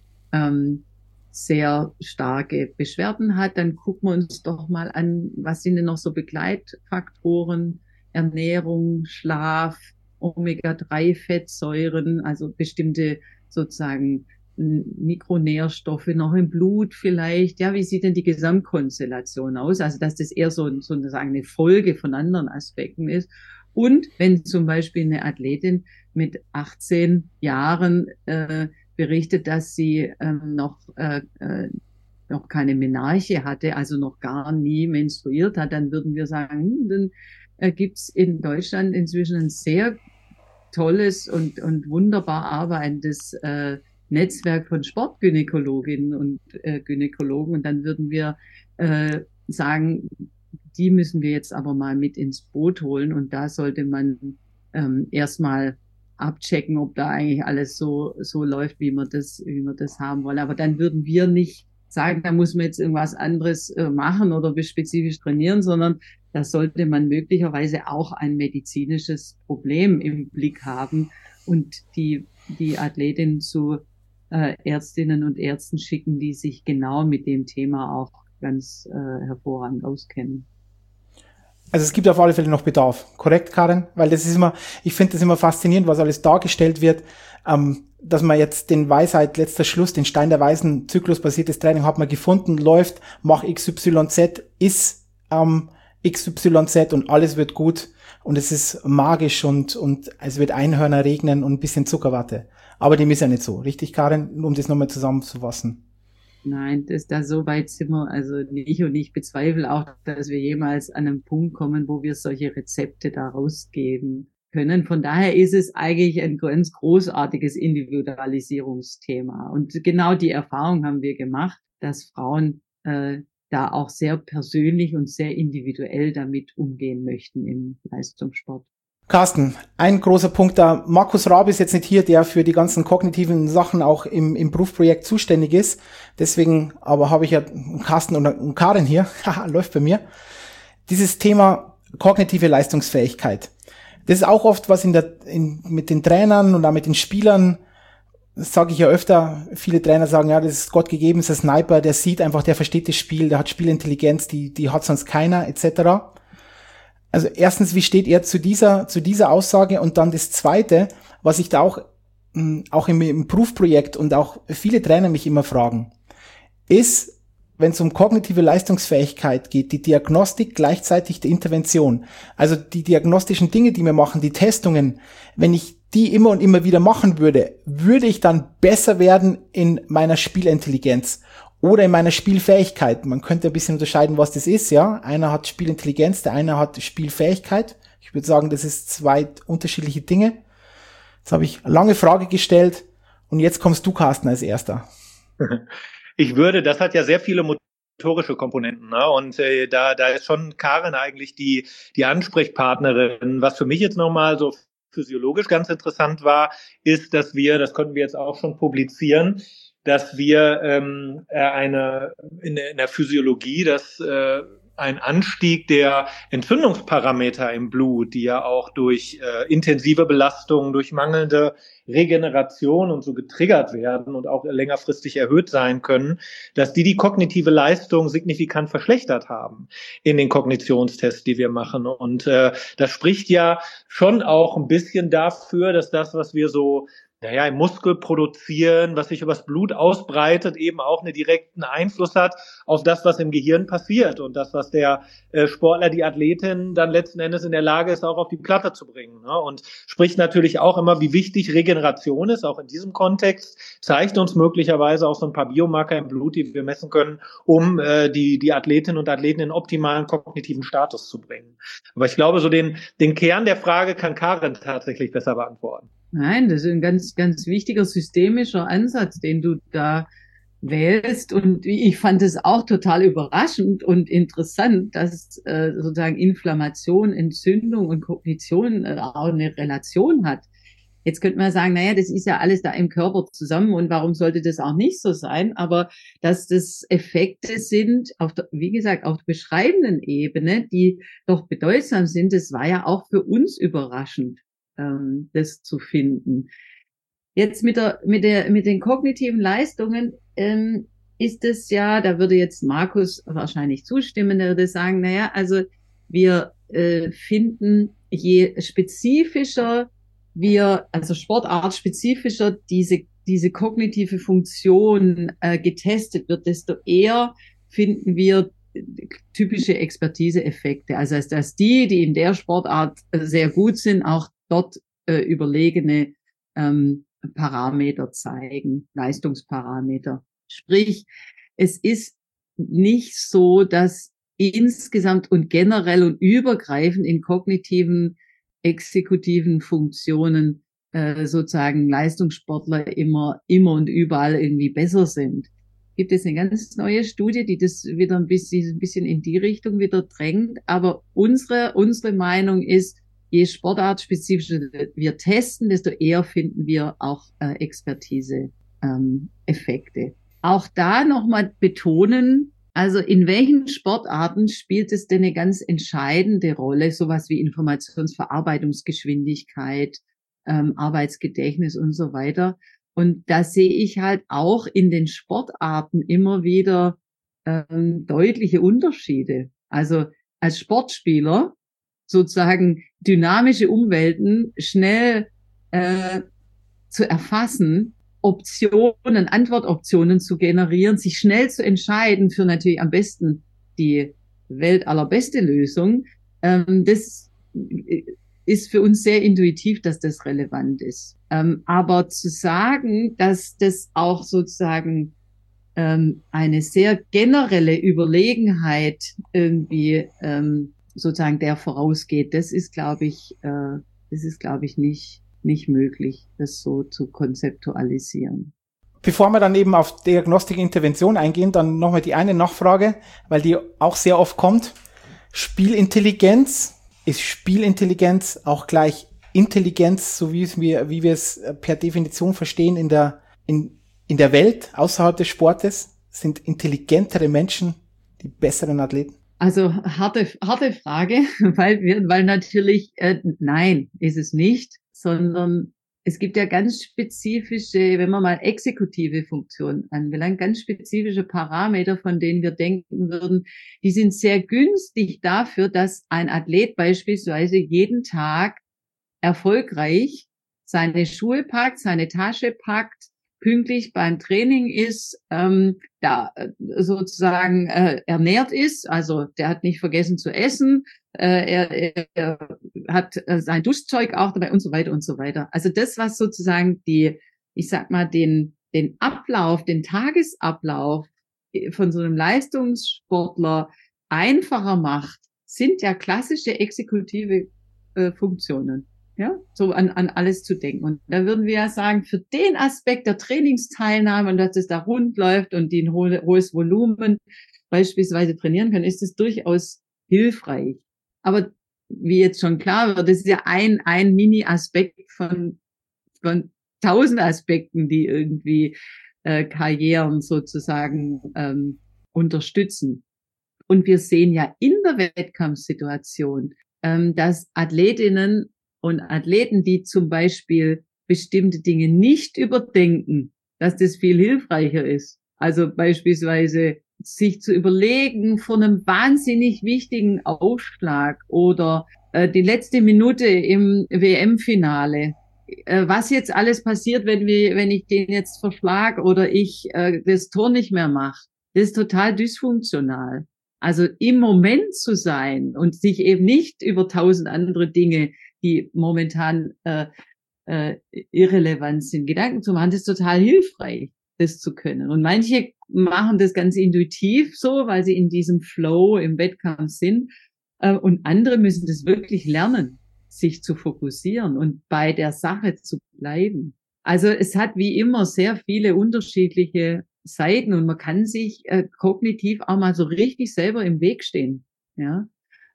sehr starke Beschwerden hat, dann gucken wir uns doch mal an, was sind denn noch so Begleitfaktoren, Ernährung, Schlaf, Omega-3-Fettsäuren, also bestimmte sozusagen Mikronährstoffe noch im Blut vielleicht. Ja, wie sieht denn die Gesamtkonstellation aus? Also, dass das eher sozusagen eine Folge von anderen Aspekten ist. Und wenn zum Beispiel eine Athletin mit 18 Jahren berichtet, dass sie noch keine Menarche hatte, also noch gar nie menstruiert hat, dann würden wir sagen, dann gibt's in Deutschland inzwischen ein sehr tolles und wunderbar arbeitendes Netzwerk von Sportgynäkologinnen und Gynäkologen. Und dann würden wir sagen, die müssen wir jetzt aber mal mit ins Boot holen. Und da sollte man erstmal abchecken, ob da eigentlich alles so läuft, wie wir das haben wollen. Aber dann würden wir nicht sagen, da muss man jetzt irgendwas anderes machen oder spezifisch trainieren, sondern da sollte man möglicherweise auch ein medizinisches Problem im Blick haben und die Athletin zu Ärztinnen und Ärzten schicken, die sich genau mit dem Thema auch ganz hervorragend auskennen. Also es gibt auf alle Fälle noch Bedarf. Korrekt, Karin? Weil das ist immer, ich finde das immer faszinierend, was alles dargestellt wird, dass man jetzt den Weisheit, letzter Schluss, den Stein der Weisen, zyklusbasiertes Training hat man gefunden, läuft, mach XYZ, ist XYZ und alles wird gut und es ist magisch und es wird Einhörner regnen und ein bisschen Zuckerwatte. Aber dem ist ja nicht so. Richtig, Karin? Um das nochmal zusammenzufassen. Nein, da so weit sind wir also nicht, und ich bezweifle auch, dass wir jemals an einen Punkt kommen, wo wir solche Rezepte da rausgeben können. Von daher ist es eigentlich ein ganz großartiges Individualisierungsthema. Und genau die Erfahrung haben wir gemacht, dass Frauen da auch sehr persönlich und sehr individuell damit umgehen möchten im Leistungssport. Carsten, ein großer Punkt da. Markus Raab ist jetzt nicht hier, der für die ganzen kognitiven Sachen auch im Proof-Projekt zuständig ist. Deswegen aber habe ich ja Carsten und Karin hier. Haha, läuft bei mir. Dieses Thema kognitive Leistungsfähigkeit. Das ist auch oft was mit den Trainern und auch mit den Spielern. Das sage ich ja öfter. Viele Trainer sagen, ja, das ist Gott gegeben, ist ein Sniper, der sieht einfach, der versteht das Spiel, der hat Spielintelligenz, die hat sonst keiner, etc. Also erstens, wie steht er zu dieser Aussage? Und dann das Zweite, was ich da auch im Proof-Projekt und auch viele Trainer mich immer fragen, ist, wenn es um kognitive Leistungsfähigkeit geht, die Diagnostik gleichzeitig die Intervention. Also die diagnostischen Dinge, die wir machen, die Testungen, wenn ich die immer und immer wieder machen würde, würde ich dann besser werden in meiner Spielintelligenz oder in meiner Spielfähigkeit. Man könnte ein bisschen unterscheiden, was das ist, ja. Einer hat Spielintelligenz, der eine hat Spielfähigkeit. Ich würde sagen, das ist zwei unterschiedliche Dinge. Jetzt habe ich eine lange Frage gestellt und jetzt kommst du, Carsten, als Erster. Das hat ja sehr viele motorische Komponenten, ne? Und da ist schon Karin eigentlich die Ansprechpartnerin. Was für mich jetzt nochmal so physiologisch ganz interessant war, ist, dass das konnten wir jetzt auch schon publizieren, dass wir in der Physiologie, ein Anstieg der Entzündungsparameter im Blut, die ja auch durch intensive Belastung, durch mangelnde Regeneration und so getriggert werden und auch längerfristig erhöht sein können, dass die kognitive Leistung signifikant verschlechtert haben in den Kognitionstests, die wir machen. Und das spricht ja schon auch ein bisschen dafür, dass das, was wir so im Muskel produzieren, was sich übers Blut ausbreitet, eben auch einen direkten Einfluss hat auf das, was im Gehirn passiert und das, was der Sportler, die Athletin dann letzten Endes in der Lage ist, auch auf die Platte zu bringen. Ne? Und spricht natürlich auch immer, wie wichtig Regeneration ist, auch in diesem Kontext, zeigt uns möglicherweise auch so ein paar Biomarker im Blut, die wir messen können, um die Athletinnen und Athleten in optimalen kognitiven Status zu bringen. Aber ich glaube, so den Kern der Frage kann Karin tatsächlich besser beantworten. Nein, das ist ein ganz, ganz wichtiger systemischer Ansatz, den du da wählst. Und ich fand es auch total überraschend und interessant, dass sozusagen Inflammation, Entzündung und Kognition auch eine Relation hat. Jetzt könnte man sagen, naja, das ist ja alles da im Körper zusammen und warum sollte das auch nicht so sein? Aber dass das Effekte sind, wie gesagt, auf der beschreibenden Ebene, die doch bedeutsam sind, das war ja auch für uns überraschend, das zu finden. Jetzt mit den kognitiven Leistungen ist es ja, da würde jetzt Markus wahrscheinlich zustimmen, der würde sagen, naja, also wir finden, je spezifischer also sportartspezifischer diese kognitive Funktion getestet wird, desto eher finden wir typische Expertise-Effekte. Also dass die in der Sportart sehr gut sind, auch dort überlegene Parameter zeigen, Leistungsparameter. Sprich, es ist nicht so, dass insgesamt und generell und übergreifend in kognitiven, exekutiven Funktionen sozusagen Leistungssportler immer und überall irgendwie besser sind. Gibt es eine ganz neue Studie, die das wieder ein bisschen in die Richtung wieder drängt. Aber unsere Meinung ist, je sportartspezifischer wir testen, desto eher finden wir auch Expertise-Effekte. auch da nochmal betonen, also in welchen Sportarten spielt es denn eine ganz entscheidende Rolle, sowas wie Informationsverarbeitungsgeschwindigkeit, Arbeitsgedächtnis und so weiter. Und da sehe ich halt auch in den Sportarten immer wieder deutliche Unterschiede. Also als Sportspieler sozusagen dynamische Umwelten schnell zu erfassen, Optionen, Antwortoptionen zu generieren, sich schnell zu entscheiden für natürlich am besten die weltallerbeste Lösung. Das ist für uns sehr intuitiv, dass das relevant ist. Aber zu sagen, dass das auch sozusagen eine sehr generelle Überlegenheit irgendwie sozusagen der vorausgeht, das ist, glaube ich, nicht möglich, das so zu konzeptualisieren. Bevor wir dann eben auf Diagnostik, Intervention eingehen, dann nochmal die eine Nachfrage, weil die auch sehr oft kommt. Spielинtelligenz. Ist Spielintelligenz auch gleich Intelligenz, so wie wir es per Definition verstehen in der Welt, außerhalb des Sportes? Sind intelligentere Menschen die besseren Athleten? Also harte Frage, weil natürlich, nein, ist es nicht, sondern es gibt ja ganz spezifische, wenn man mal exekutive Funktionen anbelangt, ganz spezifische Parameter, von denen wir denken würden, die sind sehr günstig dafür, dass ein Athlet beispielsweise jeden Tag erfolgreich seine Schuhe packt, seine Tasche packt, pünktlich beim Training ist, da sozusagen ernährt ist, also der hat nicht vergessen zu essen, er hat sein Duschzeug auch dabei und so weiter und so weiter. Also das, was sozusagen den Ablauf, den Tagesablauf von so einem Leistungssportler einfacher macht, sind ja klassische exekutive Funktionen. Ja, so an alles zu denken. Und da würden wir ja sagen, für den Aspekt der Trainingsteilnahme und dass es da rund läuft und die ein hohes Volumen beispielsweise trainieren können, ist es durchaus hilfreich. Aber wie jetzt schon klar wird, das ist ja ein Mini-Aspekt von 1000 Aspekten, die irgendwie Karrieren sozusagen unterstützen. Und wir sehen ja in der Wettkampfsituation, dass Athletinnen und Athleten, die zum Beispiel bestimmte Dinge nicht überdenken, dass das viel hilfreicher ist. Also beispielsweise sich zu überlegen vor einem wahnsinnig wichtigen Aufschlag oder die letzte Minute im WM-Finale, was jetzt alles passiert, wenn ich den jetzt verschlag oder ich das Tor nicht mehr mache. Das ist total dysfunktional. Also im Moment zu sein und sich eben nicht über 1000 andere Dinge, die momentan irrelevant sind, Gedanken zu machen, das ist total hilfreich, das zu können. Und manche machen das ganz intuitiv so, weil sie in diesem Flow im Wettkampf sind. Und andere müssen das wirklich lernen, sich zu fokussieren und bei der Sache zu bleiben. Also es hat wie immer sehr viele unterschiedliche Seiten und man kann sich kognitiv auch mal so richtig selber im Weg stehen. Ja.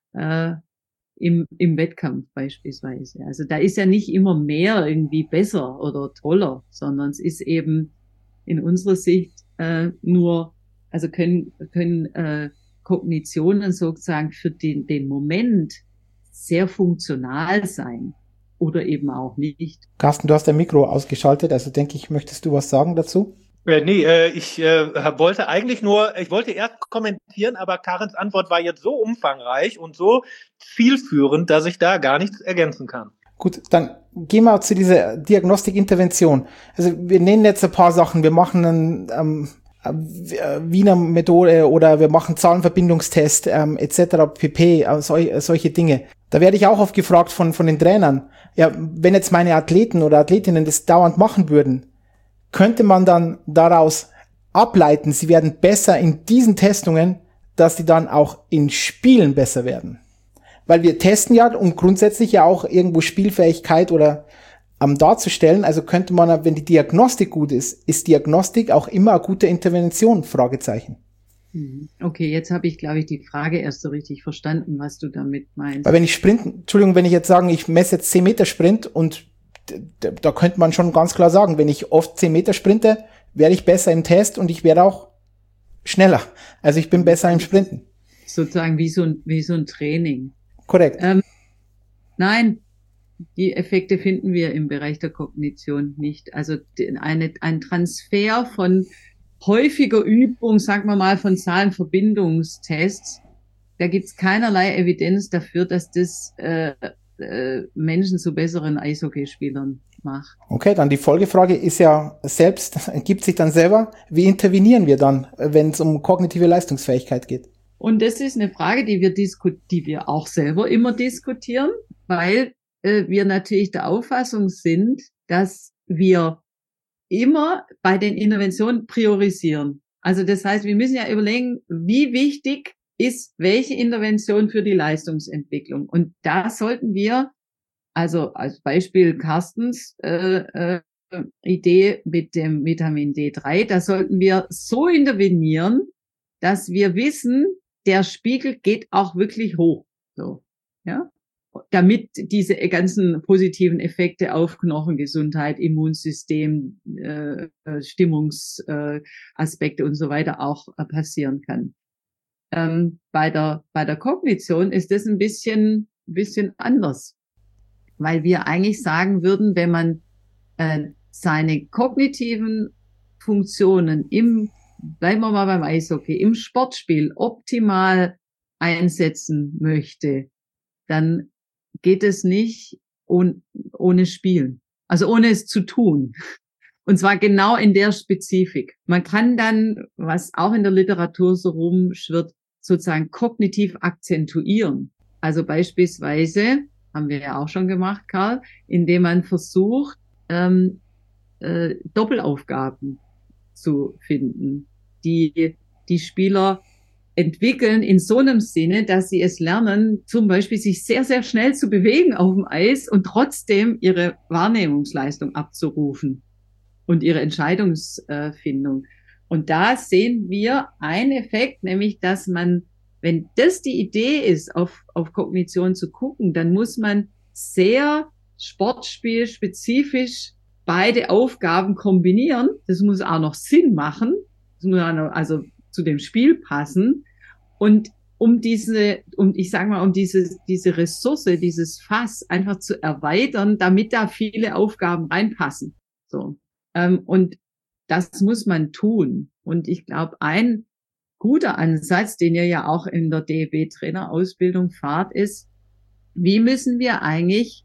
Im Wettkampf beispielsweise. Also da ist ja nicht immer mehr irgendwie besser oder toller, sondern es ist eben in unserer Sicht nur, also können Kognitionen sozusagen für den Moment sehr funktional sein oder eben auch nicht. Carsten, du hast dein Mikro ausgeschaltet, also denke ich, möchtest du was sagen dazu? Ich wollte erst kommentieren, aber Karens Antwort war jetzt so umfangreich und so zielführend, dass ich da gar nichts ergänzen kann. Gut, dann gehen wir zu dieser Diagnostik-Intervention. Also wir nennen jetzt ein paar Sachen. Wir machen einen Wiener Methode oder wir machen Zahlenverbindungstest etc. pp. Solche Dinge. Da werde ich auch oft gefragt von den Trainern. Ja, wenn jetzt meine Athleten oder Athletinnen das dauernd machen würden, könnte man dann daraus ableiten, sie werden besser in diesen Testungen, dass sie dann auch in Spielen besser werden. Weil wir testen ja und grundsätzlich ja auch irgendwo Spielfähigkeit oder darzustellen. Also könnte man, wenn die Diagnostik gut ist Diagnostik auch immer eine gute Intervention? Fragezeichen. Okay, jetzt habe ich, glaube ich, die Frage erst so richtig verstanden, was du damit meinst. Weil wenn ich wenn ich jetzt sagen, ich messe jetzt 10 Meter Sprint und da könnte man schon ganz klar sagen, wenn ich oft 10 Meter sprinte, werde ich besser im Test und ich werde auch schneller. Also ich bin besser im Sprinten. Sozusagen wie so ein Training. Korrekt. Nein, die Effekte finden wir im Bereich der Kognition nicht. Also ein Transfer von häufiger Übung, sagen wir mal, von Zahlenverbindungstests, da gibt's keinerlei Evidenz dafür, dass das Menschen zu besseren Eishockeyspielern macht. Okay, dann die Folgefrage ist ja gibt sich dann selber, wie intervenieren wir dann, wenn es um kognitive Leistungsfähigkeit geht? Und das ist eine Frage, die wir auch selber immer diskutieren, weil wir natürlich der Auffassung sind, dass wir immer bei den Interventionen priorisieren. Also das heißt, wir müssen ja überlegen, wie wichtig ist welche Intervention für die Leistungsentwicklung. Und da sollten wir, also als Beispiel Carstens Idee mit dem Vitamin D3, da sollten wir so intervenieren, dass wir wissen, der Spiegel geht auch wirklich hoch. So, ja, damit diese ganzen positiven Effekte auf Knochengesundheit, Immunsystem, Stimmungsaspekte und so weiter auch passieren kann. Bei der Kognition ist das ein bisschen anders, weil wir eigentlich sagen würden, wenn man seine kognitiven Funktionen bleiben wir mal beim Eishockey, im Sportspiel optimal einsetzen möchte, dann geht es nicht ohne Spielen, also ohne es zu tun. Und zwar genau in der Spezifik. Man kann dann, was auch in der Literatur so rumschwirrt, sozusagen kognitiv akzentuieren. Also beispielsweise, haben wir ja auch schon gemacht, Karl, indem man versucht, Doppelaufgaben zu finden, die Spieler entwickeln in so einem Sinne, dass sie es lernen, zum Beispiel sich sehr, sehr schnell zu bewegen auf dem Eis und trotzdem ihre Wahrnehmungsleistung abzurufen und ihre Entscheidungsfindung. Und da sehen wir einen Effekt, nämlich, dass man, wenn das die Idee ist, auf Kognition zu gucken, dann muss man sehr sportspielspezifisch beide Aufgaben kombinieren. Das muss auch noch Sinn machen. Das muss auch noch, also zu dem Spiel passen. Und um diese Ressource, dieses Fass einfach zu erweitern, damit da viele Aufgaben reinpassen. So. Und das muss man tun. Und ich glaube, ein guter Ansatz, den ihr ja auch in der DEB-Trainerausbildung fahrt, ist, wie müssen wir eigentlich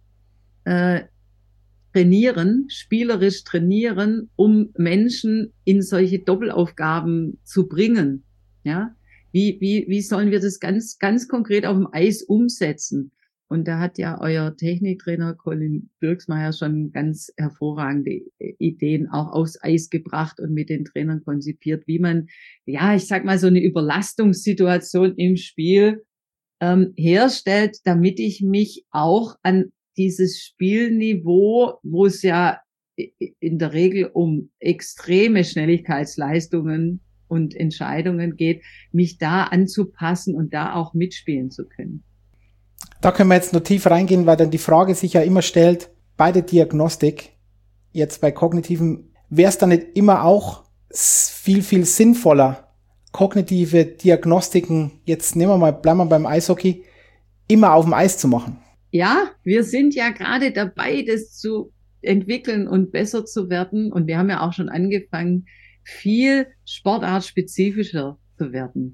spielerisch trainieren, um Menschen in solche Doppelaufgaben zu bringen. Ja, wie sollen wir das ganz, ganz konkret auf dem Eis umsetzen? Und da hat ja euer Techniktrainer Colin Birksmeier schon ganz hervorragende Ideen auch aufs Eis gebracht und mit den Trainern konzipiert, wie man, ja, ich sag mal, so eine Überlastungssituation im Spiel herstellt, damit ich mich auch an dieses Spielniveau, wo es ja in der Regel um extreme Schnelligkeitsleistungen und Entscheidungen geht, mich da anzupassen und da auch mitspielen zu können. Da können wir jetzt noch tief reingehen, weil dann die Frage sich ja immer stellt, bei der Diagnostik, jetzt bei kognitiven, wäre es dann nicht immer auch viel, viel sinnvoller, kognitive Diagnostiken, jetzt bleiben wir beim Eishockey, immer auf dem Eis zu machen? Ja, wir sind ja gerade dabei, das zu entwickeln und besser zu werden. Und wir haben ja auch schon angefangen, viel sportartspezifischer zu werden.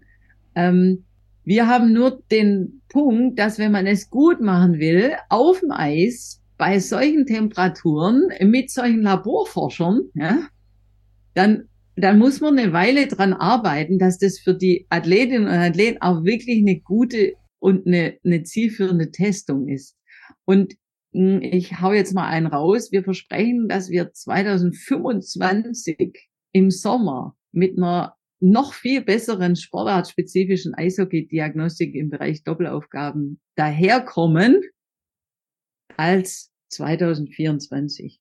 Wir haben nur den Punkt, dass wenn man es gut machen will, auf dem Eis, bei solchen Temperaturen, mit solchen Laborforschern, ja, dann muss man eine Weile dran arbeiten, dass das für die Athletinnen und Athleten auch wirklich eine gute und eine zielführende Testung ist. Und ich hau jetzt mal einen raus. Wir versprechen, dass wir 2025 im Sommer mit einer noch viel besseren sportartspezifischen Eishockey-Diagnostik im Bereich Doppelaufgaben daherkommen als 2024.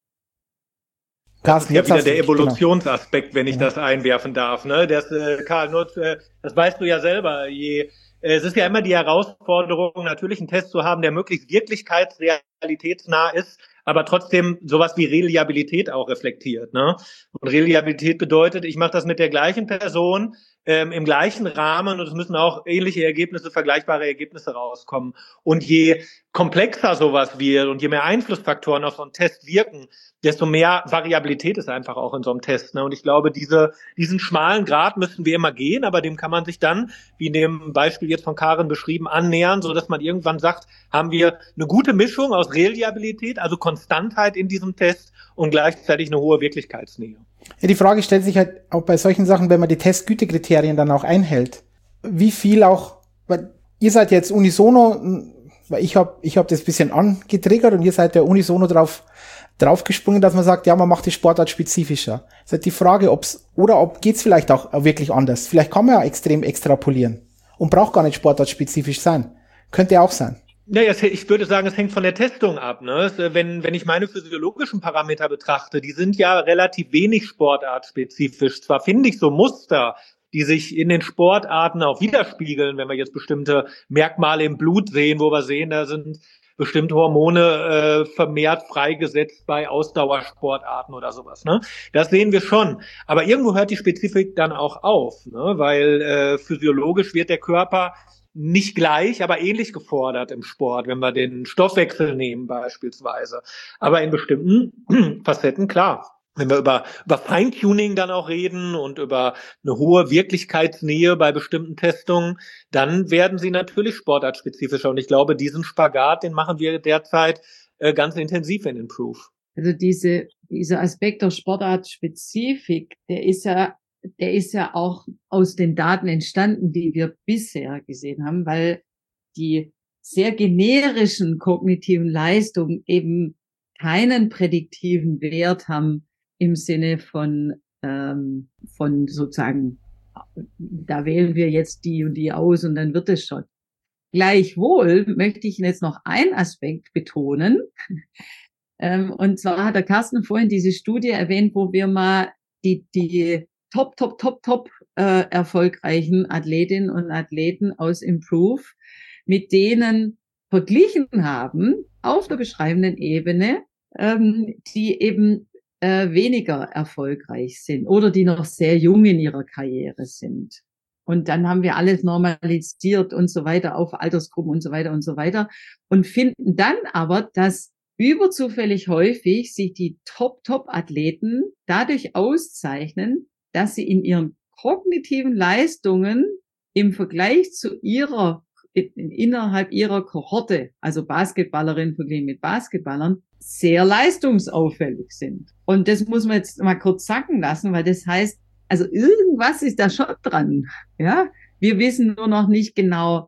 Das ist ja wieder der Evolutionsaspekt, wenn ich das einwerfen darf. Ne? Karl, das weißt du ja selber. Es ist ja immer die Herausforderung, natürlich einen Test zu haben, der möglichst wirklichkeitsrealitätsnah ist, aber trotzdem sowas wie Reliabilität auch reflektiert. Ne? Und Reliabilität bedeutet, ich mache das mit der gleichen Person, im gleichen Rahmen und es müssen auch ähnliche Ergebnisse, vergleichbare Ergebnisse rauskommen. Und je komplexer sowas wird und je mehr Einflussfaktoren auf so einen Test wirken, desto mehr Variabilität ist einfach auch in so einem Test. Ne? Und ich glaube, diesen schmalen Grat müssen wir immer gehen, aber dem kann man sich dann, wie in dem Beispiel jetzt von Karin beschrieben, annähern, so dass man irgendwann sagt, haben wir eine gute Mischung aus Reliabilität, also Konstantheit in diesem Test und gleichzeitig eine hohe Wirklichkeitsnähe. Ja, die Frage stellt sich halt auch bei solchen Sachen, wenn man die Testgütekriterien dann auch einhält. Wie viel auch, weil ihr seid jetzt unisono, weil ich hab das ein bisschen angetriggert und ihr seid ja unisono draufgesprungen, dass man sagt, ja, man macht die Sportart spezifischer. Das ist halt die Frage, ob geht's vielleicht auch wirklich anders. Vielleicht kann man ja extrem extrapolieren und braucht gar nicht sportartspezifisch sein. Könnte auch sein. Naja, ich würde sagen, es hängt von der Testung ab. Ne? Wenn ich meine physiologischen Parameter betrachte, die sind ja relativ wenig sportartspezifisch. Zwar finde ich so Muster, die sich in den Sportarten auch widerspiegeln, wenn wir jetzt bestimmte Merkmale im Blut sehen, wo wir sehen, da sind bestimmte Hormone vermehrt freigesetzt bei Ausdauersportarten oder sowas. Ne? Das sehen wir schon. Aber irgendwo hört die Spezifik dann auch auf, ne? Weil physiologisch wird der Körper nicht gleich, aber ähnlich gefordert im Sport, wenn wir den Stoffwechsel nehmen beispielsweise. Aber in bestimmten Facetten, klar. Wenn wir über Feintuning dann auch reden und über eine hohe Wirklichkeitsnähe bei bestimmten Testungen, dann werden sie natürlich sportartspezifischer. Und ich glaube, diesen Spagat, den machen wir derzeit ganz intensiv in Improve. Also dieser Aspekt der Sportartspezifik, der ist ja auch aus den Daten entstanden, die wir bisher gesehen haben, weil die sehr generischen kognitiven Leistungen eben keinen prädiktiven Wert haben im Sinne von sozusagen, da wählen wir jetzt die und die aus und dann wird es schon. Gleichwohl möchte ich jetzt noch einen Aspekt betonen. Und zwar hat der Carsten vorhin diese Studie erwähnt, wo wir mal die top erfolgreichen Athletinnen und Athleten aus Improve mit denen verglichen haben auf der beschreibenden Ebene, die eben weniger erfolgreich sind oder die noch sehr jung in ihrer Karriere sind. Und dann haben wir alles normalisiert und so weiter auf Altersgruppen und so weiter und finden dann aber, dass überzufällig häufig sich die Top-Athleten dadurch auszeichnen, dass sie in ihren kognitiven Leistungen im Vergleich zu innerhalb ihrer Kohorte, also Basketballerinnen verglichen mit Basketballern, sehr leistungsauffällig sind. Und das muss man jetzt mal kurz sacken lassen, weil das heißt, also irgendwas ist da schon dran. Ja, wir wissen nur noch nicht genau,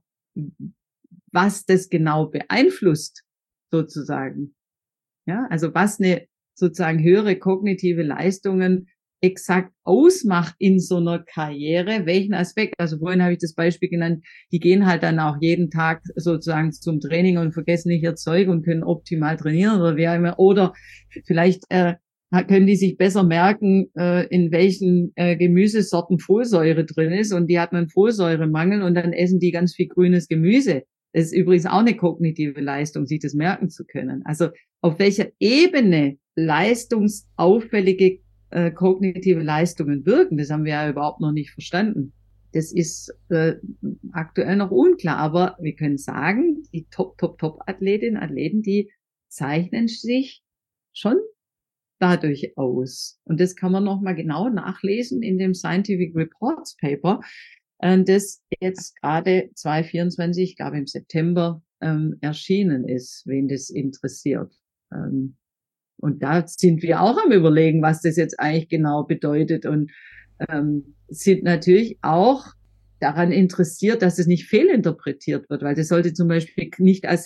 was das genau beeinflusst, sozusagen. Ja, also was eine sozusagen höhere kognitive Leistungen exakt ausmacht in so einer Karriere, welchen Aspekt. Also vorhin habe ich das Beispiel genannt, die gehen halt dann auch jeden Tag sozusagen zum Training und vergessen nicht ihr Zeug und können optimal trainieren oder wer immer. Oder vielleicht können die sich besser merken, in welchen Gemüsesorten Folsäure drin ist und die hatten einen Folsäuremangel und dann essen die ganz viel grünes Gemüse. Das ist übrigens auch eine kognitive Leistung, sich das merken zu können. Also auf welcher Ebene leistungsauffällige kognitive Leistungen wirken, das haben wir ja überhaupt noch nicht verstanden. Das ist aktuell noch unklar, aber wir können sagen, die Top-Athletinnen, Athleten, die zeichnen sich schon dadurch aus. Und das kann man nochmal genau nachlesen in dem Scientific Reports Paper, das jetzt gerade 2024, ich glaube im September, erschienen ist, wen das interessiert. Und da sind wir auch am Überlegen, was das jetzt eigentlich genau bedeutet und sind natürlich auch daran interessiert, dass es nicht fehlinterpretiert wird, weil das sollte zum Beispiel nicht als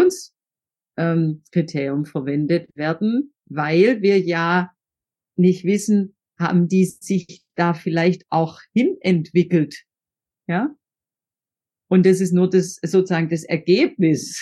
Selektionskriterium verwendet werden, weil wir ja nicht wissen, haben die sich da vielleicht auch hinentwickelt, ja? Und das ist nur das sozusagen das Ergebnis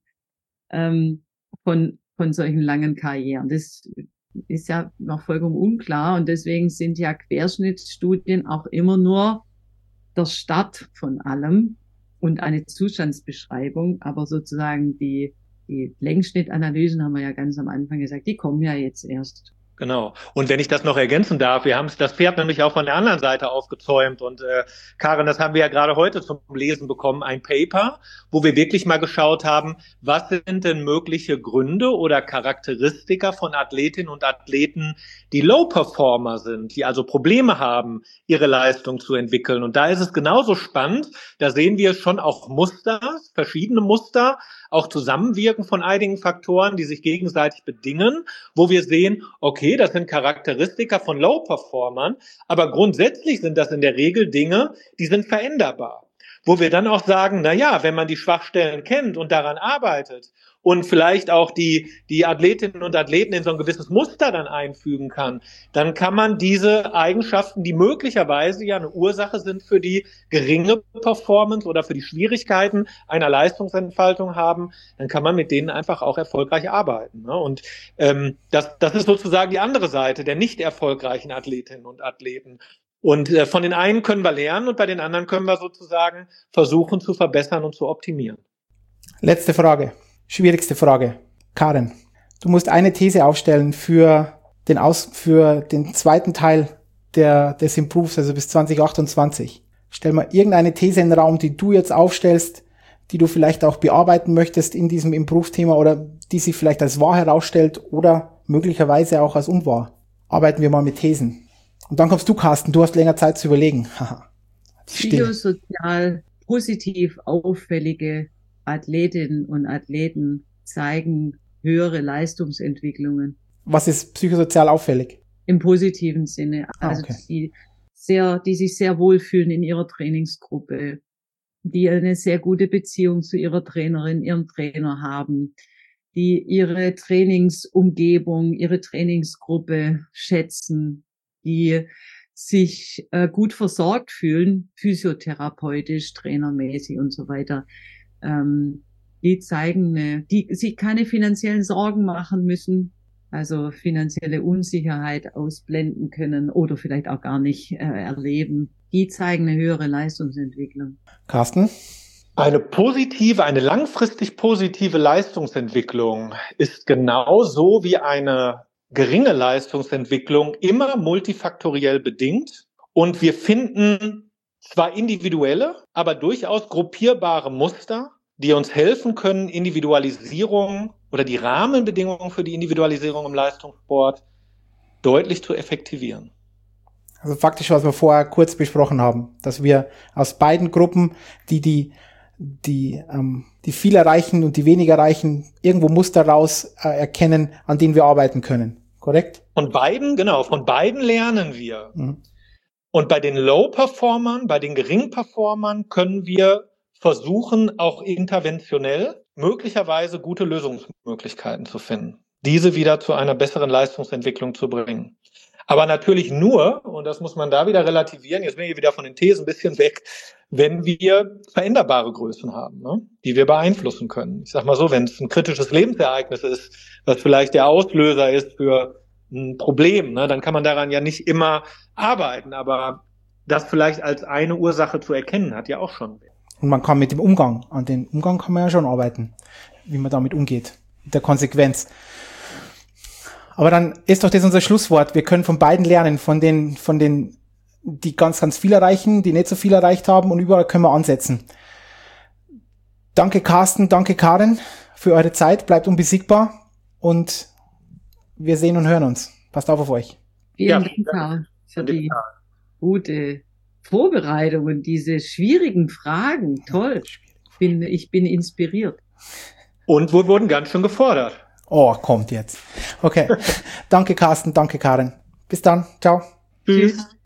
von solchen langen Karrieren. Das ist ja noch vollkommen unklar und deswegen sind ja Querschnittsstudien auch immer nur der Start von allem und eine Zustandsbeschreibung, aber sozusagen die Die Längsschnittanalysen haben wir ja ganz am Anfang gesagt, die kommen ja jetzt erst. Genau. Und wenn ich das noch ergänzen darf, wir haben das Pferd nämlich auch von der anderen Seite aufgezäumt. Und Karin, das haben wir ja gerade heute zum Lesen bekommen, ein Paper, wo wir wirklich mal geschaut haben, was sind denn mögliche Gründe oder Charakteristika von Athletinnen und Athleten, die Low-Performer sind, die also Probleme haben, ihre Leistung zu entwickeln. Und da ist es genauso spannend, da sehen wir schon auch Muster, verschiedene Muster, auch Zusammenwirken von einigen Faktoren, die sich gegenseitig bedingen, wo wir sehen, okay, das sind Charakteristika von Low-Performern, aber grundsätzlich sind das in der Regel Dinge, die sind veränderbar. Wo wir dann auch sagen, na ja, wenn man die Schwachstellen kennt und daran arbeitet und vielleicht auch die Athletinnen und Athleten in so ein gewisses Muster dann einfügen kann, dann kann man diese Eigenschaften, die möglicherweise ja eine Ursache sind für die geringe Performance oder für die Schwierigkeiten einer Leistungsentfaltung haben, dann kann man mit denen einfach auch erfolgreich arbeiten. Ne? Und das ist sozusagen die andere Seite der nicht erfolgreichen Athletinnen und Athleten. Und von den einen können wir lernen und bei den anderen können wir sozusagen versuchen zu verbessern und zu optimieren. Letzte Frage, schwierigste Frage. Karin, du musst eine These aufstellen für den zweiten Teil des Improves, also bis 2028. Stell mal irgendeine These in den Raum, die du jetzt aufstellst, die du vielleicht auch bearbeiten möchtest in diesem Improve-Thema oder die sich vielleicht als wahr herausstellt oder möglicherweise auch als unwahr. Arbeiten wir mal mit Thesen. Und dann kommst du, Carsten, du hast länger Zeit zu überlegen. Psychosozial positiv auffällige Athletinnen und Athleten zeigen höhere Leistungsentwicklungen. Was ist psychosozial auffällig? Im positiven Sinne. Also okay. Die sich sehr wohlfühlen in ihrer Trainingsgruppe, die eine sehr gute Beziehung zu ihrer Trainerin, ihrem Trainer haben, die ihre Trainingsumgebung, ihre Trainingsgruppe schätzen, die sich gut versorgt fühlen, physiotherapeutisch, trainermäßig und so weiter. Die zeigen, die sich keine finanziellen Sorgen machen müssen, also finanzielle Unsicherheit ausblenden können oder vielleicht auch gar nicht erleben. Die zeigen eine höhere Leistungsentwicklung. Carsten? Eine langfristig positive Leistungsentwicklung ist genauso wie eine geringe Leistungsentwicklung immer multifaktoriell bedingt und wir finden zwar individuelle, aber durchaus gruppierbare Muster, die uns helfen können, Individualisierung oder die Rahmenbedingungen für die Individualisierung im Leistungssport deutlich zu effektivieren. Also faktisch, was wir vorher kurz besprochen haben, dass wir aus beiden Gruppen, die viel erreichen und die weniger erreichen, irgendwo Muster raus erkennen, an denen wir arbeiten können. Korrekt? Von beiden lernen wir. Mhm. Und bei den Low-Performern, bei den Gering-Performern können wir versuchen, auch interventionell möglicherweise gute Lösungsmöglichkeiten zu finden, diese wieder zu einer besseren Leistungsentwicklung zu bringen. Aber natürlich nur, und das muss man da wieder relativieren, jetzt bin ich wieder von den Thesen ein bisschen weg, wenn wir veränderbare Größen haben, ne, die wir beeinflussen können. Ich sag mal so, wenn es ein kritisches Lebensereignis ist, was vielleicht der Auslöser ist für ein Problem, ne, dann kann man daran ja nicht immer arbeiten, aber das vielleicht als eine Ursache zu erkennen, hat ja auch schon. Und man kann mit dem Umgang, an den Umgang kann man ja schon arbeiten, wie man damit umgeht, mit der Konsequenz. Aber dann ist doch das unser Schlusswort. Wir können von beiden lernen, von den, die ganz, ganz viel erreichen, die nicht so viel erreicht haben und überall können wir ansetzen. Danke Carsten, danke Karin für eure Zeit. Bleibt unbesiegbar und wir sehen und hören uns. Passt auf euch. Vielen Dank, Karl, für die gute Vorbereitung und diese schwierigen Fragen. Toll. Ich bin inspiriert. Und wir wurden ganz schön gefordert. Oh, kommt jetzt. Okay. Danke Carsten, danke Karin. Bis dann. Ciao. Tschüss.